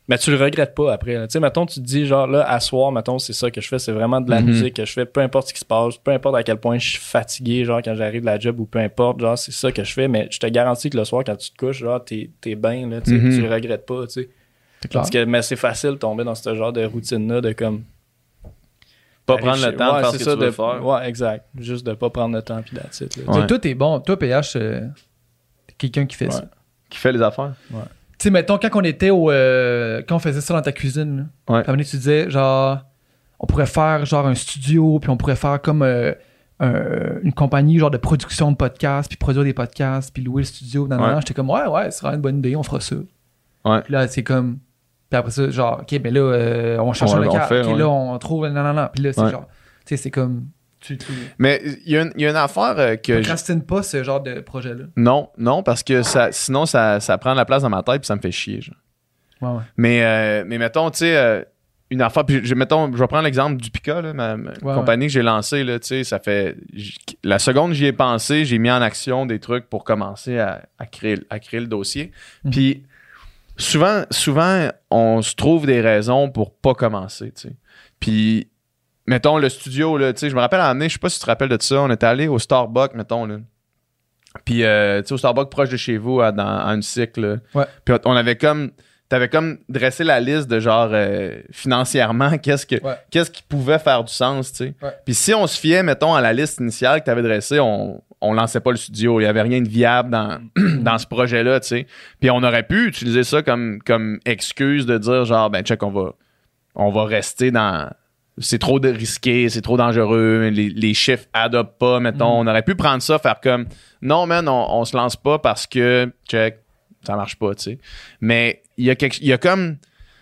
Mais tu le regrettes pas après. Tu sais, mettons, tu te dis, genre, là, à soir, mettons, c'est ça que je fais, c'est vraiment de la musique que je fais, peu importe ce qui se passe, peu importe à quel point je suis fatigué, genre, quand j'arrive de la job ou peu importe, genre, c'est ça que je fais, mais je te garantis que le soir, quand tu te couches, genre, t'es bien, là, tu sais, tu le regrettes pas, tu sais. C'est clair. Parce que, mais c'est facile de tomber dans ce genre de routine-là, de comme. Pas prendre le temps de faire ce que tu veux faire. Ouais, exact. Juste de pas prendre le temps, puis that's it, là. Tu sais, toi, t'es bon. Toi, PH, t'es quelqu'un qui fait ça. Qui fait les affaires. Tu sais, mettons, quand on était quand on faisait ça dans ta cuisine, là, puis à un moment donné, tu disais, genre, on pourrait faire, genre, un studio, puis on pourrait faire comme une compagnie, genre, de production de podcasts, puis produire des podcasts, puis louer le studio. J'étais comme, ouais, ce sera une bonne idée, on fera ça. Ouais. Puis là, c'est comme. Puis après ça, genre, OK, ben là, on cherche un local. OK, là, on trouve. Non. Puis là, c'est genre. Tu sais, c'est comme. Mais il y a une affaire que. Procrastine pas ce genre de projet-là. Non, parce que sinon, ça prend de la place dans ma tête puis ça me fait chier. Genre. Ouais. Mais mettons, tu sais, une affaire. Puis je vais prendre l'exemple du Pika, là, ma compagnie que j'ai lancée. Là, tu sais, ça fait. La seconde j'y ai pensé, j'ai mis en action des trucs pour commencer à créer le dossier. Puis. Souvent, on se trouve des raisons pour pas commencer, tu sais. Puis, mettons, le studio, là, tu sais, je me rappelle à l'année, je sais pas si tu te rappelles de ça, on était allé au Starbucks, mettons, là. Puis, tu sais, au Starbucks proche de chez vous, à une cycle, là. Ouais. Puis, t'avais comme dressé la liste de genre, financièrement, qu'est-ce qui pouvait faire du sens, tu sais. Ouais. Puis, si on se fiait, mettons, à la liste initiale que t'avais dressée, on lançait pas le studio. Il y avait rien de viable dans ce projet-là, tu sais. Puis on aurait pu utiliser ça comme excuse de dire genre, ben check, on va rester dans... C'est trop risqué, c'est trop dangereux, les chiffres adoptent pas, mettons. On aurait pu prendre ça, faire comme, non, man, on se lance pas parce que, check, ça marche pas, tu sais. Mais il y a comme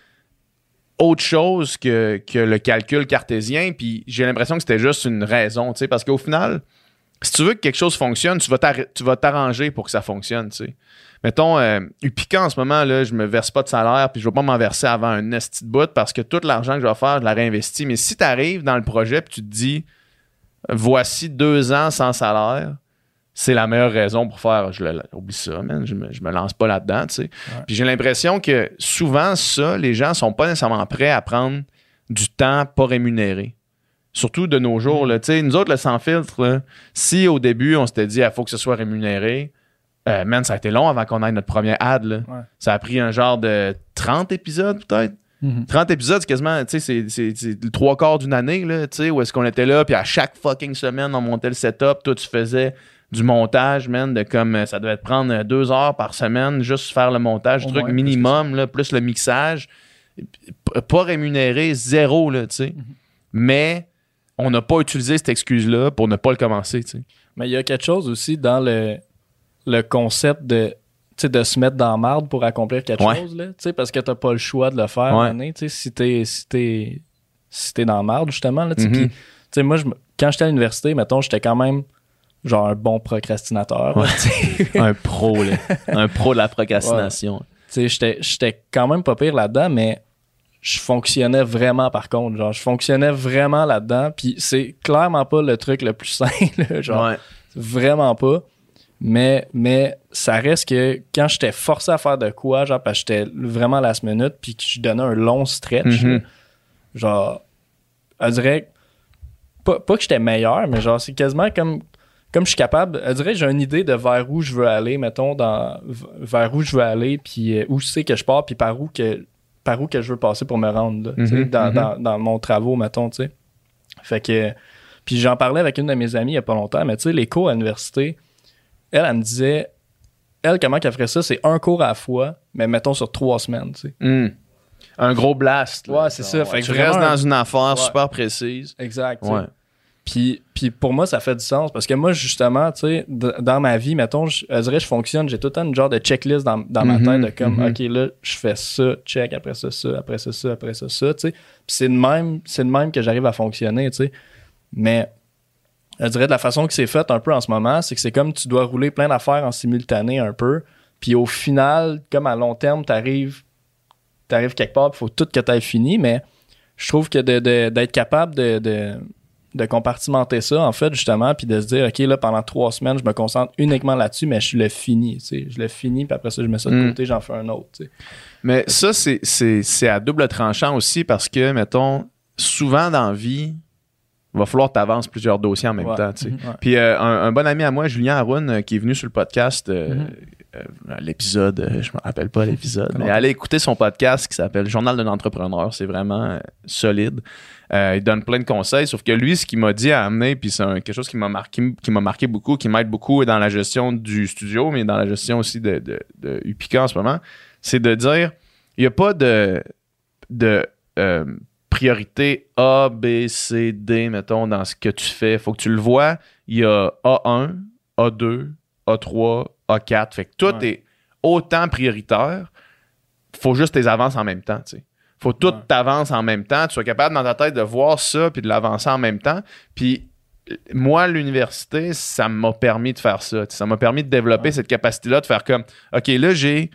autre chose que le calcul cartésien, puis j'ai l'impression que c'était juste une raison, tu sais, parce qu'au final... Si tu veux que quelque chose fonctionne, tu vas t'arranger pour que ça fonctionne, tu sais. Mettons, Upica, en ce moment, là, je me verse pas de salaire puis je vais pas m'en verser avant un esti de bout parce que tout l'argent que je vais faire, je la réinvestis. Mais si tu arrives dans le projet puis tu te dis, voici 2 ans sans salaire, c'est la meilleure raison pour faire, oublie ça, man, je me lance pas là-dedans, tu sais. Ouais. Puis j'ai l'impression que souvent, les gens sont pas nécessairement prêts à prendre du temps pas rémunéré. Surtout de nos jours, là, tu sais, nous autres, le sans filtre, là, si au début, on s'était dit, il faut que ce soit rémunéré, man, ça a été long avant qu'on ait notre premier ad, là. Ouais. Ça a pris un genre de 30 épisodes, peut-être. 30 épisodes, c'est quasiment, tu sais, c'est le 3/4 d'une année, là, tu sais, où est-ce qu'on était là, puis à chaque fucking semaine, on montait le setup, toi, tu faisais du montage, man, de comme, ça devait te prendre 2 heures par semaine, juste faire le montage, du truc minimum, là, plus le mixage. Pas rémunéré, 0, là, tu sais. Mais... on n'a pas utilisé cette excuse-là pour ne pas le commencer, tu sais. Mais il y a quelque chose aussi dans le concept de se mettre dans la marde pour accomplir quelque chose, là, tu sais, parce que t'as pas le choix de le faire à un moment donné, tu sais, si t'es dans la marde, justement, là, tu sais. Puis, tu sais, moi, quand j'étais à l'université, mettons, j'étais quand même genre un bon procrastinateur. Ouais. Là, un pro, là. Un pro de la procrastination. Tu sais, j'étais quand même pas pire là-dedans, mais je fonctionnais vraiment, par contre. Genre, je fonctionnais vraiment là-dedans. Puis c'est clairement pas le truc le plus simple. Genre, vraiment pas. Mais ça reste que quand j'étais forcé à faire de quoi, genre, parce que j'étais vraiment à la minute, puis que je donnais un long stretch, là, genre, on dirait, pas que j'étais meilleur, mais genre, c'est quasiment comme je suis capable, on dirait que j'ai une idée de vers où je veux aller, mettons, vers où je veux aller, puis où je sais que je pars, puis par où que je veux passer pour me rendre, là, dans mon travaux, mettons, tu sais. Fait que, puis j'en parlais avec une de mes amies il y a pas longtemps, mais tu sais, les cours à l'université, elle me disait, comment qu'elle ferait ça, c'est un cours à la fois, mais mettons sur 3 semaines, tu sais. Un gros blast. Là, ouais, c'est ça. Fait que tu restes dans une affaire super précise. Exact. Ouais. Puis pour moi, ça fait du sens, parce que moi, justement, tu sais, dans ma vie, mettons, je dirais, je fonctionne, j'ai tout le temps une genre de checklist dans ma tête de comme, OK, là, je fais ça, check, après ça, après ça, après ça, tu sais. Puis c'est de même que j'arrive à fonctionner, tu sais. Mais je dirais de la façon que c'est fait un peu en ce moment, c'est que c'est comme tu dois rouler plein d'affaires en simultané un peu. Puis au final, comme à long terme, t'arrives quelque part, il faut tout que t'aies fini, mais je trouve que d'être capable de de compartimenter ça, en fait, justement, puis de se dire, OK, là, pendant 3 semaines, je me concentre uniquement là-dessus, mais je le finis, tu sais. Je le finis, puis après ça, je mets ça de côté, j'en fais un autre, tu sais. Mais ça, c'est à double tranchant aussi parce que, mettons, souvent dans la vie, il va falloir que tu avances plusieurs dossiers en même temps. Tu sais. Puis un bon ami à moi, Julien Haroun, qui est venu sur le podcast, l'épisode, je me rappelle pas l'épisode, mais allez écouter son podcast qui s'appelle Journal d'un entrepreneur. C'est vraiment solide. Il donne plein de conseils, sauf que lui, ce qu'il m'a dit à amener, puis c'est quelque chose qui m'a marqué beaucoup, qui m'aide beaucoup dans la gestion du studio, mais dans la gestion aussi de Upica en ce moment, c'est de dire, il n'y a pas de priorité A, B, C, D, mettons, dans ce que tu fais. Il faut que tu le vois. Il y a A1, A2, A3, A4. Fait que tout est autant prioritaire. Il faut juste tes avances en même temps, tu sais. Faut tout t'avances en même temps. Tu sois capable dans ta tête de voir ça puis de l'avancer en même temps. Puis moi, l'université, ça m'a permis de faire ça. Ça m'a permis de développer cette capacité-là de faire comme, OK, là, j'ai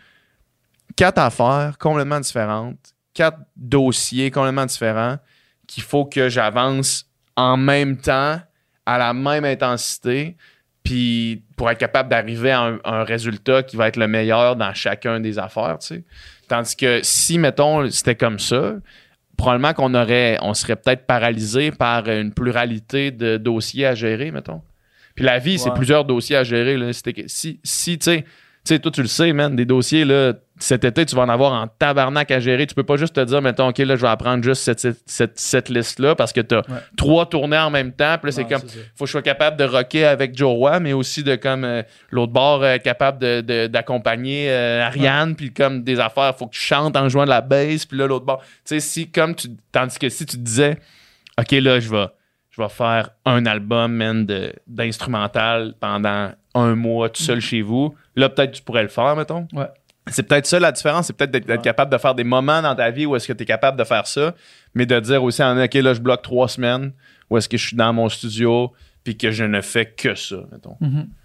4 affaires complètement différentes, 4 dossiers complètement différents qu'il faut que j'avance en même temps, à la même intensité, puis pour être capable d'arriver à un résultat qui va être le meilleur dans chacun des affaires, tu sais. Tandis que si, mettons, c'était comme ça, probablement on serait peut-être paralysé par une pluralité de dossiers à gérer, mettons. Puis la vie, c'est plusieurs dossiers à gérer, là. Si tu sais, toi, tu le sais, man, des dossiers, là, cet été, tu vas en avoir en tabarnak à gérer. Tu peux pas juste te dire, mettons, OK, là, je vais apprendre juste cette liste-là parce que tu as 3 tournées en même temps. Puis là, c'est comme, faut que je sois capable de rocker avec Joe Roy, mais aussi de, comme, l'autre bord, capable d'accompagner Ariane, puis comme des affaires, faut que tu chantes en jouant de la bass, puis là, l'autre bord. Tu sais, tandis que si tu te disais, OK, là, je vais faire un album, man, d'instrumental pendant 1 mois tout seul chez vous. Là, peut-être tu pourrais le faire, mettons. Ouais. C'est peut-être ça la différence. C'est peut-être d'être capable de faire des moments dans ta vie où est-ce que tu es capable de faire ça, mais de dire aussi, OK, là, je bloque 3 semaines où est-ce que je suis dans mon studio puis que je ne fais que ça, mettons.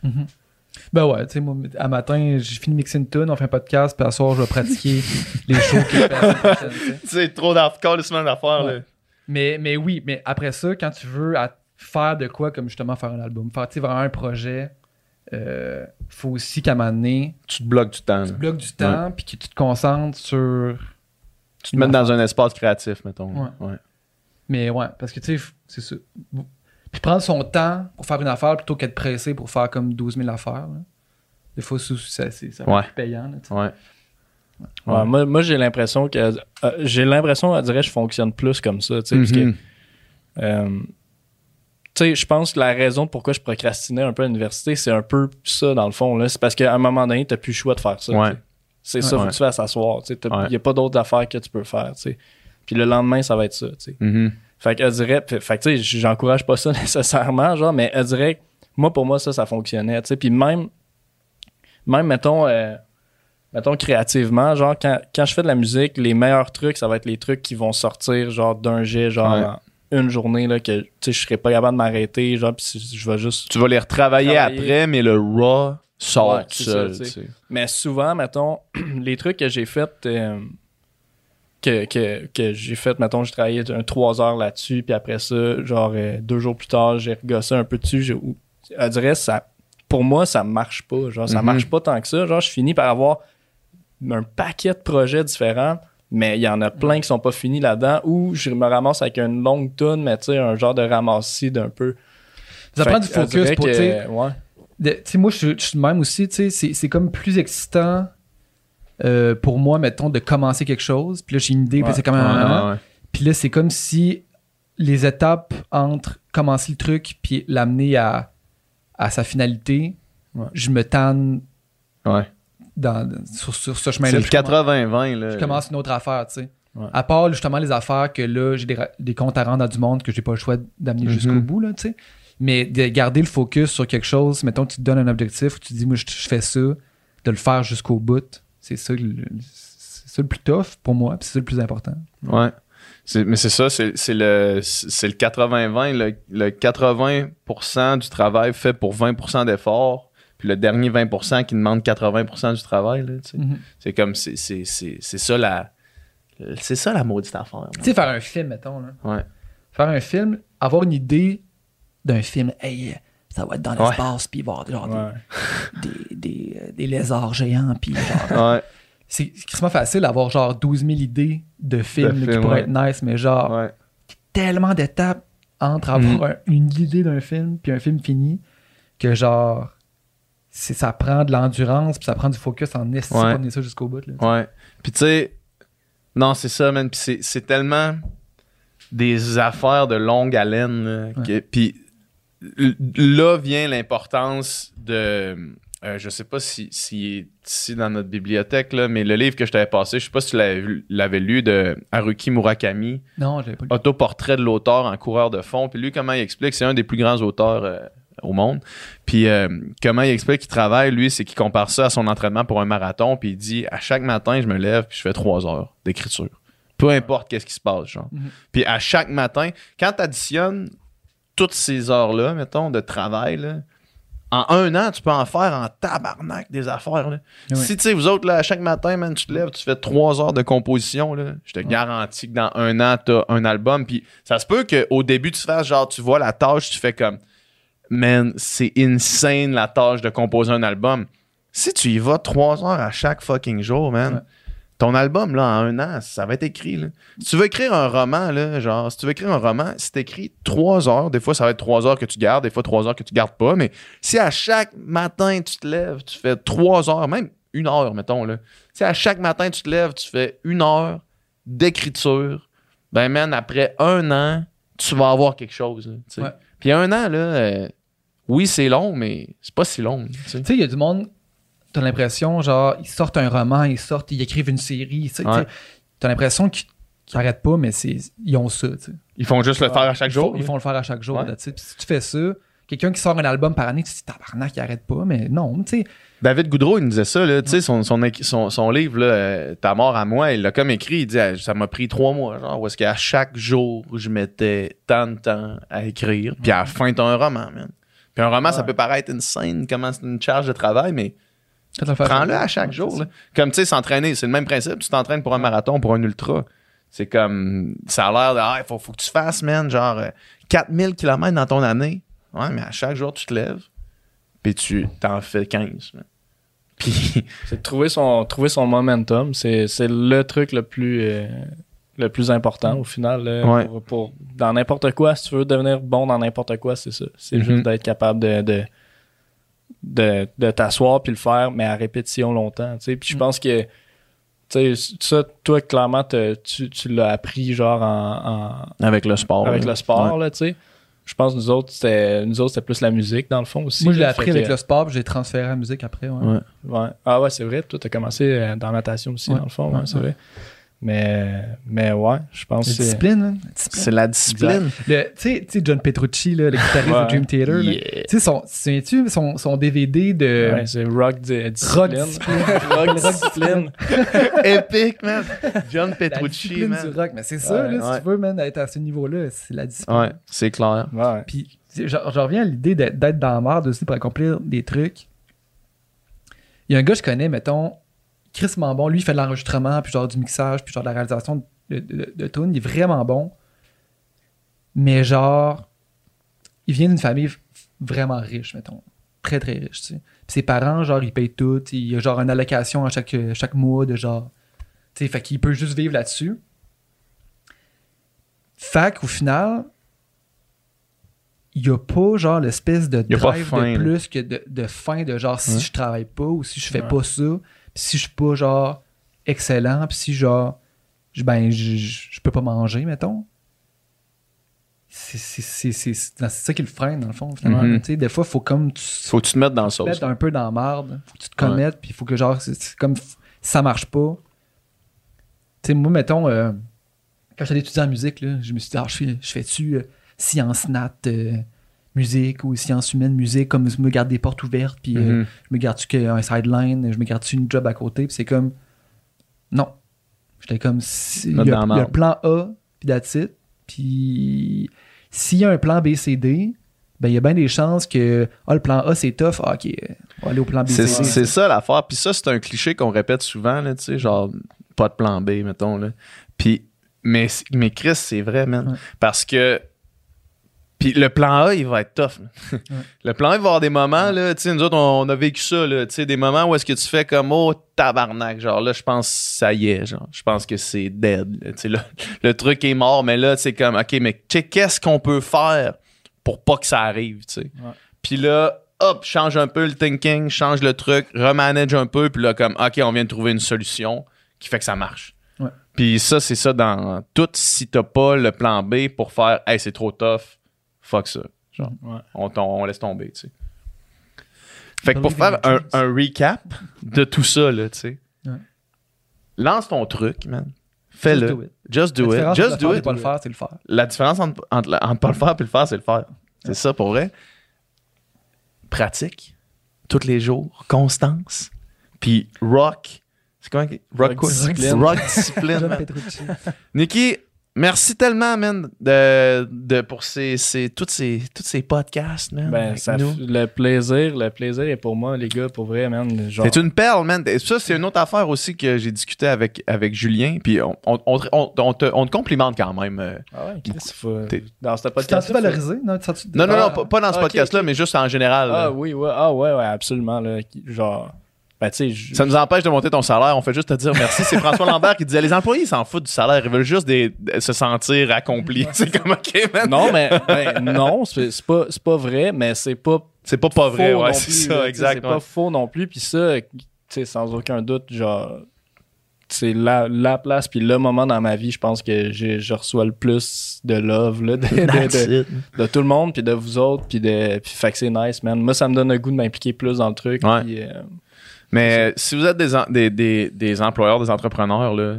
Ben ouais, tu sais, moi, à matin, j'ai fini de mixer une tune, on fait un podcast, puis à soir, je vais pratiquer les shows que je fais la semaine prochaine. C'est trop d'hardcore les semaines d'affaires, là. Mais oui, mais après ça, quand tu veux faire de quoi, comme justement faire un album, faire vraiment un projet, faut aussi qu'à un moment donné, tu te bloques du temps. Tu te bloques du temps, puis que tu te concentres sur... Tu te mets dans un espace créatif, mettons. Ouais. Mais ouais, parce que tu sais, c'est ça. Puis prendre son temps pour faire une affaire plutôt qu'être pressé pour faire comme 12 000 affaires. Là. Des fois, ça va être payant. Là, Ouais, moi j'ai l'impression que on dirait que je fonctionne plus comme ça, tu sais, parce que tu sais, je pense que la raison pourquoi je procrastinais un peu à l'université, c'est un peu ça dans le fond là, c'est parce qu'à un moment donné, t'as plus le choix de faire ça. Ouais. C'est ça, faut que tu fasses s'asseoir, tu sais, il y a pas d'autres affaires que tu peux faire, tu sais. Puis le lendemain, ça va être ça, tu sais. Fait que elle dirait, tu sais, j'encourage pas ça nécessairement, genre, mais elle dirait que pour moi ça fonctionnait, tu sais. Puis même mettons créativement, genre quand je fais de la musique, les meilleurs trucs, ça va être les trucs qui vont sortir genre d'un jet, genre en une journée là, que tu sais, je serais pas capable de m'arrêter, genre, puis je vais juste... Tu vas les retravailler après, mais le raw sort tout seul, tu sais. Mais souvent, mettons, les trucs que j'ai fait que j'ai fait, mettons, j'ai travaillé 3 heures là-dessus, puis après ça, genre 2 jours plus tard, j'ai regossé un peu dessus, on dirait ça, pour moi, ça marche pas, genre, ça marche pas tant que ça, genre, je finis par avoir un paquet de projets différents, mais il y en a plein qui sont pas finis là-dedans, où je me ramasse avec une longue toune, mais tu sais, un genre de ramassis d'un peu. Ça prend du focus pour, tu sais, moi, je suis de même aussi, tu sais, c'est comme plus excitant pour moi, mettons, de commencer quelque chose, puis là, j'ai une idée, puis c'est comme puis là, c'est comme si les étapes entre commencer le truc puis l'amener à sa finalité, je me tanne sur ce chemin-là. C'est le 80-20, là. Je commence une autre affaire, tu sais. À part, justement, les affaires que là, j'ai des comptes à rendre dans du monde que j'ai pas le choix d'amener jusqu'au bout, là, tu sais. Mais de garder le focus sur quelque chose, mettons, tu te donnes un objectif où tu te dis, moi, je fais ça, de le faire jusqu'au bout, c'est ça le plus tough pour moi, puis c'est ça le plus important. Ouais. Mais c'est ça, c'est le 80-20. Le 80% du travail fait pour 20% d'effort, puis le dernier 20% qui demande 80% du travail. Là, tu sais. C'est comme, c'est ça la maudite affaire. Tu sais, faire un film, mettons. Là. Ouais. Faire un film, avoir une idée d'un film, hey, ça va être dans l'espace, puis il va y avoir genre des lézards géants, puis genre... Ouais. C'est extrêmement facile d'avoir genre 12 000 idées de films qui pourraient être nice, mais genre tellement d'étapes entre avoir une idée d'un film puis un film fini que genre ça prend de l'endurance puis ça prend du focus en esti pour mener ça jusqu'au bout. Là, ouais. Puis tu sais, non, c'est ça, man. Puis c'est tellement des affaires de longue haleine. Puis là vient l'importance de... je sais pas s'il est ici dans notre bibliothèque, là, mais le livre que je t'avais passé, je sais pas si tu l'avais lu, de Haruki Murakami. Non, je l'avais pas lu. Autoportrait de l'auteur en coureur de fond. Puis lui, comment il explique, c'est un des plus grands auteurs au monde. Puis comment il explique qu'il travaille, lui, c'est qu'il compare ça à son entraînement pour un marathon. Puis il dit, à chaque matin, je me lève puis je fais 3 heures d'écriture. Peu importe qu'est-ce qui se passe, genre. Puis à chaque matin, quand tu additionnes toutes ces heures-là, mettons, de travail, là, en 1 an, tu peux en faire en tabarnak des affaires. Là. Oui. Si, tu sais, vous autres, là, à chaque matin, man, tu te lèves, tu fais 3 heures de composition, là, je te garantis que dans 1 an, tu as un album. Puis ça se peut qu'au début, tu fasses genre, tu vois la tâche, tu fais comme, man, c'est insane la tâche de composer un album. Si tu y vas 3 heures à chaque fucking jour, man, ton album, là, en 1 an, ça va être écrit. Là. Si tu veux écrire un roman, là, genre, si t'écris 3 heures, des fois, ça va être 3 heures que tu gardes, des fois 3 heures que tu gardes pas, mais si à chaque matin, tu te lèves, tu fais 3 heures, même 1 heure, mettons, là. Si à chaque matin, tu te lèves, tu fais 1 heure d'écriture, ben, man, après 1 an, tu vas avoir quelque chose, là, Puis 1 an, là, oui, c'est long, mais c'est pas si long. Tu sais, il y a du monde... T'as l'impression, genre, ils sortent un roman, ils écrivent une série. T'as l'impression qu'ils n'arrêtent pas, mais ils ont ça. T'sais. Ils font juste le faire à chaque jour. Ils font le faire à chaque jour. Puis si tu fais ça, quelqu'un qui sort un album par année, tu te dis, tabarnak, il n'arrête pas, mais non, tu sais. David Goudreau, il nous disait ça, là, tu sais, son livre, là, Ta mort à moi, il l'a comme écrit, il dit, ça m'a pris 3 mois, genre, où est-ce qu'à chaque jour, je mettais tant de temps à écrire, puis à la fin, t'as un roman, man. Puis un roman, ça peut paraître une scène, comment c'est une charge de travail, mais prends-le à chaque jour. Là. Comme, tu sais, s'entraîner, c'est le même principe. Tu t'entraînes pour un marathon, pour un ultra. C'est comme, ça a l'air de, faut que tu fasses, man, genre 4000 km dans ton année. Ouais, mais à chaque jour, tu te lèves, puis tu t'en fais 15. Man. Puis... c'est de trouver son momentum. C'est le truc le plus important, au final. Là, pour dans n'importe quoi, si tu veux devenir bon dans n'importe quoi, c'est ça. C'est juste d'être capable de t'asseoir puis le faire, mais à répétition longtemps. Puis je pense que ça, toi, clairement, tu l'as appris genre avec le sport. Avec le sport, là, tu sais. Je pense que nous autres, c'était plus la musique, dans le fond, aussi. Moi, je l'ai appris avec le sport, puis j'ai transféré à la musique après. Ouais. Ah ouais, c'est vrai. Toi, t'as commencé dans la natation aussi, dans le fond. Ouais, c'est vrai. Mais ouais, je pense que c'est la discipline. Tu sais, John Petrucci, là, le guitariste de Dream Theater, tu sais, son DVD de... Ouais, c'est Rock Discipline. Rock Discipline. Épique, man. John Petrucci, man. Du rock. Mais c'est ça, là, si tu veux, man, être à ce niveau-là, c'est la discipline. Ouais, c'est clair. Ouais. Puis, je reviens à l'idée d'être dans la merde aussi pour accomplir des trucs. Il y a un gars que je connais, mettons, crissement bon. Lui, il fait de l'enregistrement, puis genre du mixage, puis genre de la réalisation de tunes. Il est vraiment bon. Mais genre, il vient d'une famille vraiment riche, mettons. Très, très riche, tu sais. Puis ses parents, genre, ils payent tout. Il y a genre une allocation à chaque mois de genre... Tu sais, fait qu'il peut juste vivre là-dessus. Fait qu'au final, il n'y a pas genre l'espèce de drive de plus que de fin de genre si je travaille pas ou si je fais pas ça, pis si je suis pas genre excellent, pis si genre je peux pas manger, mettons. C'est ça qui le freine dans le fond finalement. Tu sais, des fois faut comme faut que tu te mettes dans le sauce. Mettre un peu dans la marde, faut que tu te commettes, puis il faut que genre c'est comme si ça marche pas. Tu sais, moi mettons quand j'allais étudier en musique là, je me suis dit je fais-tu sciences nat musique ou sciences humaines musique, comme je me garde des portes ouvertes, puis je me garde-tu un sideline, je me garde-tu une job à côté, puis c'est comme non, j'étais comme il y a le plan A puis that's it, puis s'il y a un plan B, C, D, ben il y a bien des chances que le plan A c'est tough, ok, on va aller au plan B, C, D. C'est ça l'affaire, puis ça c'est un cliché qu'on répète souvent là, tu sais, genre pas de plan B mettons là, puis mais Chris c'est vrai man, parce que Puis le plan A, il va être tough. Le plan A, il va avoir des moments, là, tu sais, nous autres, on a vécu ça, là, tu sais, des moments où est-ce que tu fais comme, oh, tabarnak, genre là, je pense que ça y est, genre, je pense que c'est dead, tu sais, le truc est mort, mais là, c'est comme, OK, mais qu'est-ce qu'on peut faire pour pas que ça arrive, tu sais. Ouais. Puis là, hop, change un peu le thinking, change le truc, remanage un peu, puis là, comme, OK, on vient de trouver une solution qui fait que ça marche. Ouais. Puis ça, c'est ça dans tout, si t'as pas le plan B pour faire, hey, c'est trop tough, fuck ça. Genre, Ouais. on laisse tomber, tu sais. Fait que pour faire un recap de tout ça, là, tu sais, Ouais. lance ton truc, man. Fais-le. Just do it. La différence Just entre do le faire et it. pas le faire, c'est le faire. La différence entre pas le faire et le faire, c'est le faire. C'est ça pour vrai. Pratique. Tous les jours. Constance. Puis rock. C'est comment? Rock quoi? discipline. Rock discipline. John man. Petrucci. Nikki, merci tellement, man, pour tous ces podcasts, man. Ben, avec ça nous. le plaisir est pour moi, les gars, pour vrai, man. Genre, C'est une perle, man. Et ça, c'est une autre affaire aussi que j'ai discuté avec Julien. Puis on te complimente quand même. Ah ouais, Chris, faut... T'es- Dans ce Tu t'en podcast. tu valorisé? Non, tu sens-tu- Non, Ah, pas dans ce ok, podcast-là, ok. mais juste en général. là. Ah oui, ouais. Ah ouais, absolument. Là. Genre, ben, tu sais, Ça nous empêche de monter ton salaire. On fait juste te dire merci. C'est François Lambert qui disait les employés, ils s'en foutent du salaire. Ils veulent juste se sentir accomplis. C'est comme OK, man. Non, mais non, c'est pas vrai, mais c'est pas C'est pas vrai. faux Ouais, non c'est plus, ça, là, exact. C'est pas faux non plus. Puis ça, tu sais, sans aucun doute, genre, c'est la place puis le moment dans ma vie, je pense que je reçois le plus de love là, de tout le monde, puis de vous autres, puis fait que c'est nice, man. Moi, ça me donne le goût de m'impliquer plus dans le truc. Ouais. Puis, Mais si vous êtes des employeurs, des entrepreneurs, là,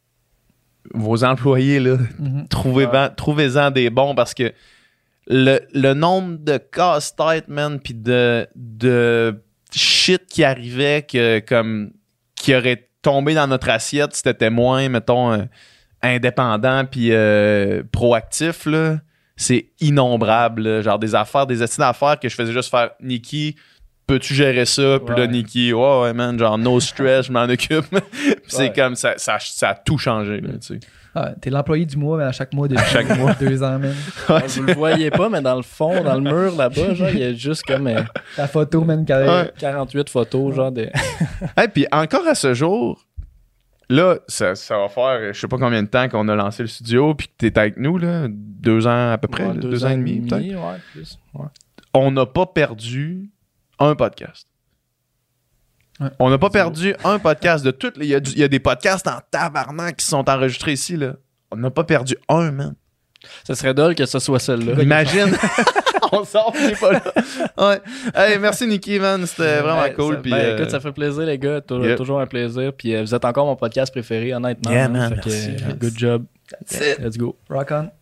vos employés, là, Mhm. trouvez-en des bons parce que le nombre de casse-tête, man, puis de shit qui arrivait qui aurait tombé dans notre assiette si t'étais moins, mettons, indépendant puis proactif, là, c'est innombrable. Là. Genre des estimes d'affaires que je faisais juste faire Nikki, peux-tu gérer ça? Puis là, Ouais. Nikki, ouais, man, genre no stress, je m'en occupe. Puis c'est Ouais. comme ça a tout changé, là, tu sais. Ah, t'es l'employé du mois, mais à chaque mois depuis chaque mois. 2 ans, même. vous le voyez pas, mais dans le fond, dans le mur là-bas, genre, il y a juste comme Ta photo, man, quand Ouais. 48 photos, genre de. Hey, puis encore à ce jour, là, ça va faire je sais pas combien de temps qu'on a lancé le studio, puis que t'es avec nous, là, 2 ans à peu près, Ouais, là, 2 ans et demi, peut-être. ouais, plus. Ouais. On n'a pas perdu un podcast. Ouais. On n'a pas perdu un podcast de toutes. Il y a des podcasts en tabarnak qui sont enregistrés ici, là. On n'a pas perdu un, man. Ça serait drôle que ce soit celle-là. Imagine. On sort, il est pas là. Ouais. Hey, merci, Nikki, man. C'était vraiment Ouais, cool. ça, Puis, écoute, ça fait plaisir, les gars. Yep. Toujours un plaisir. Puis vous êtes encore mon podcast préféré, honnêtement. Yeah, hein. man, Fait que, merci. good job. That's it. Let's go. Rock on.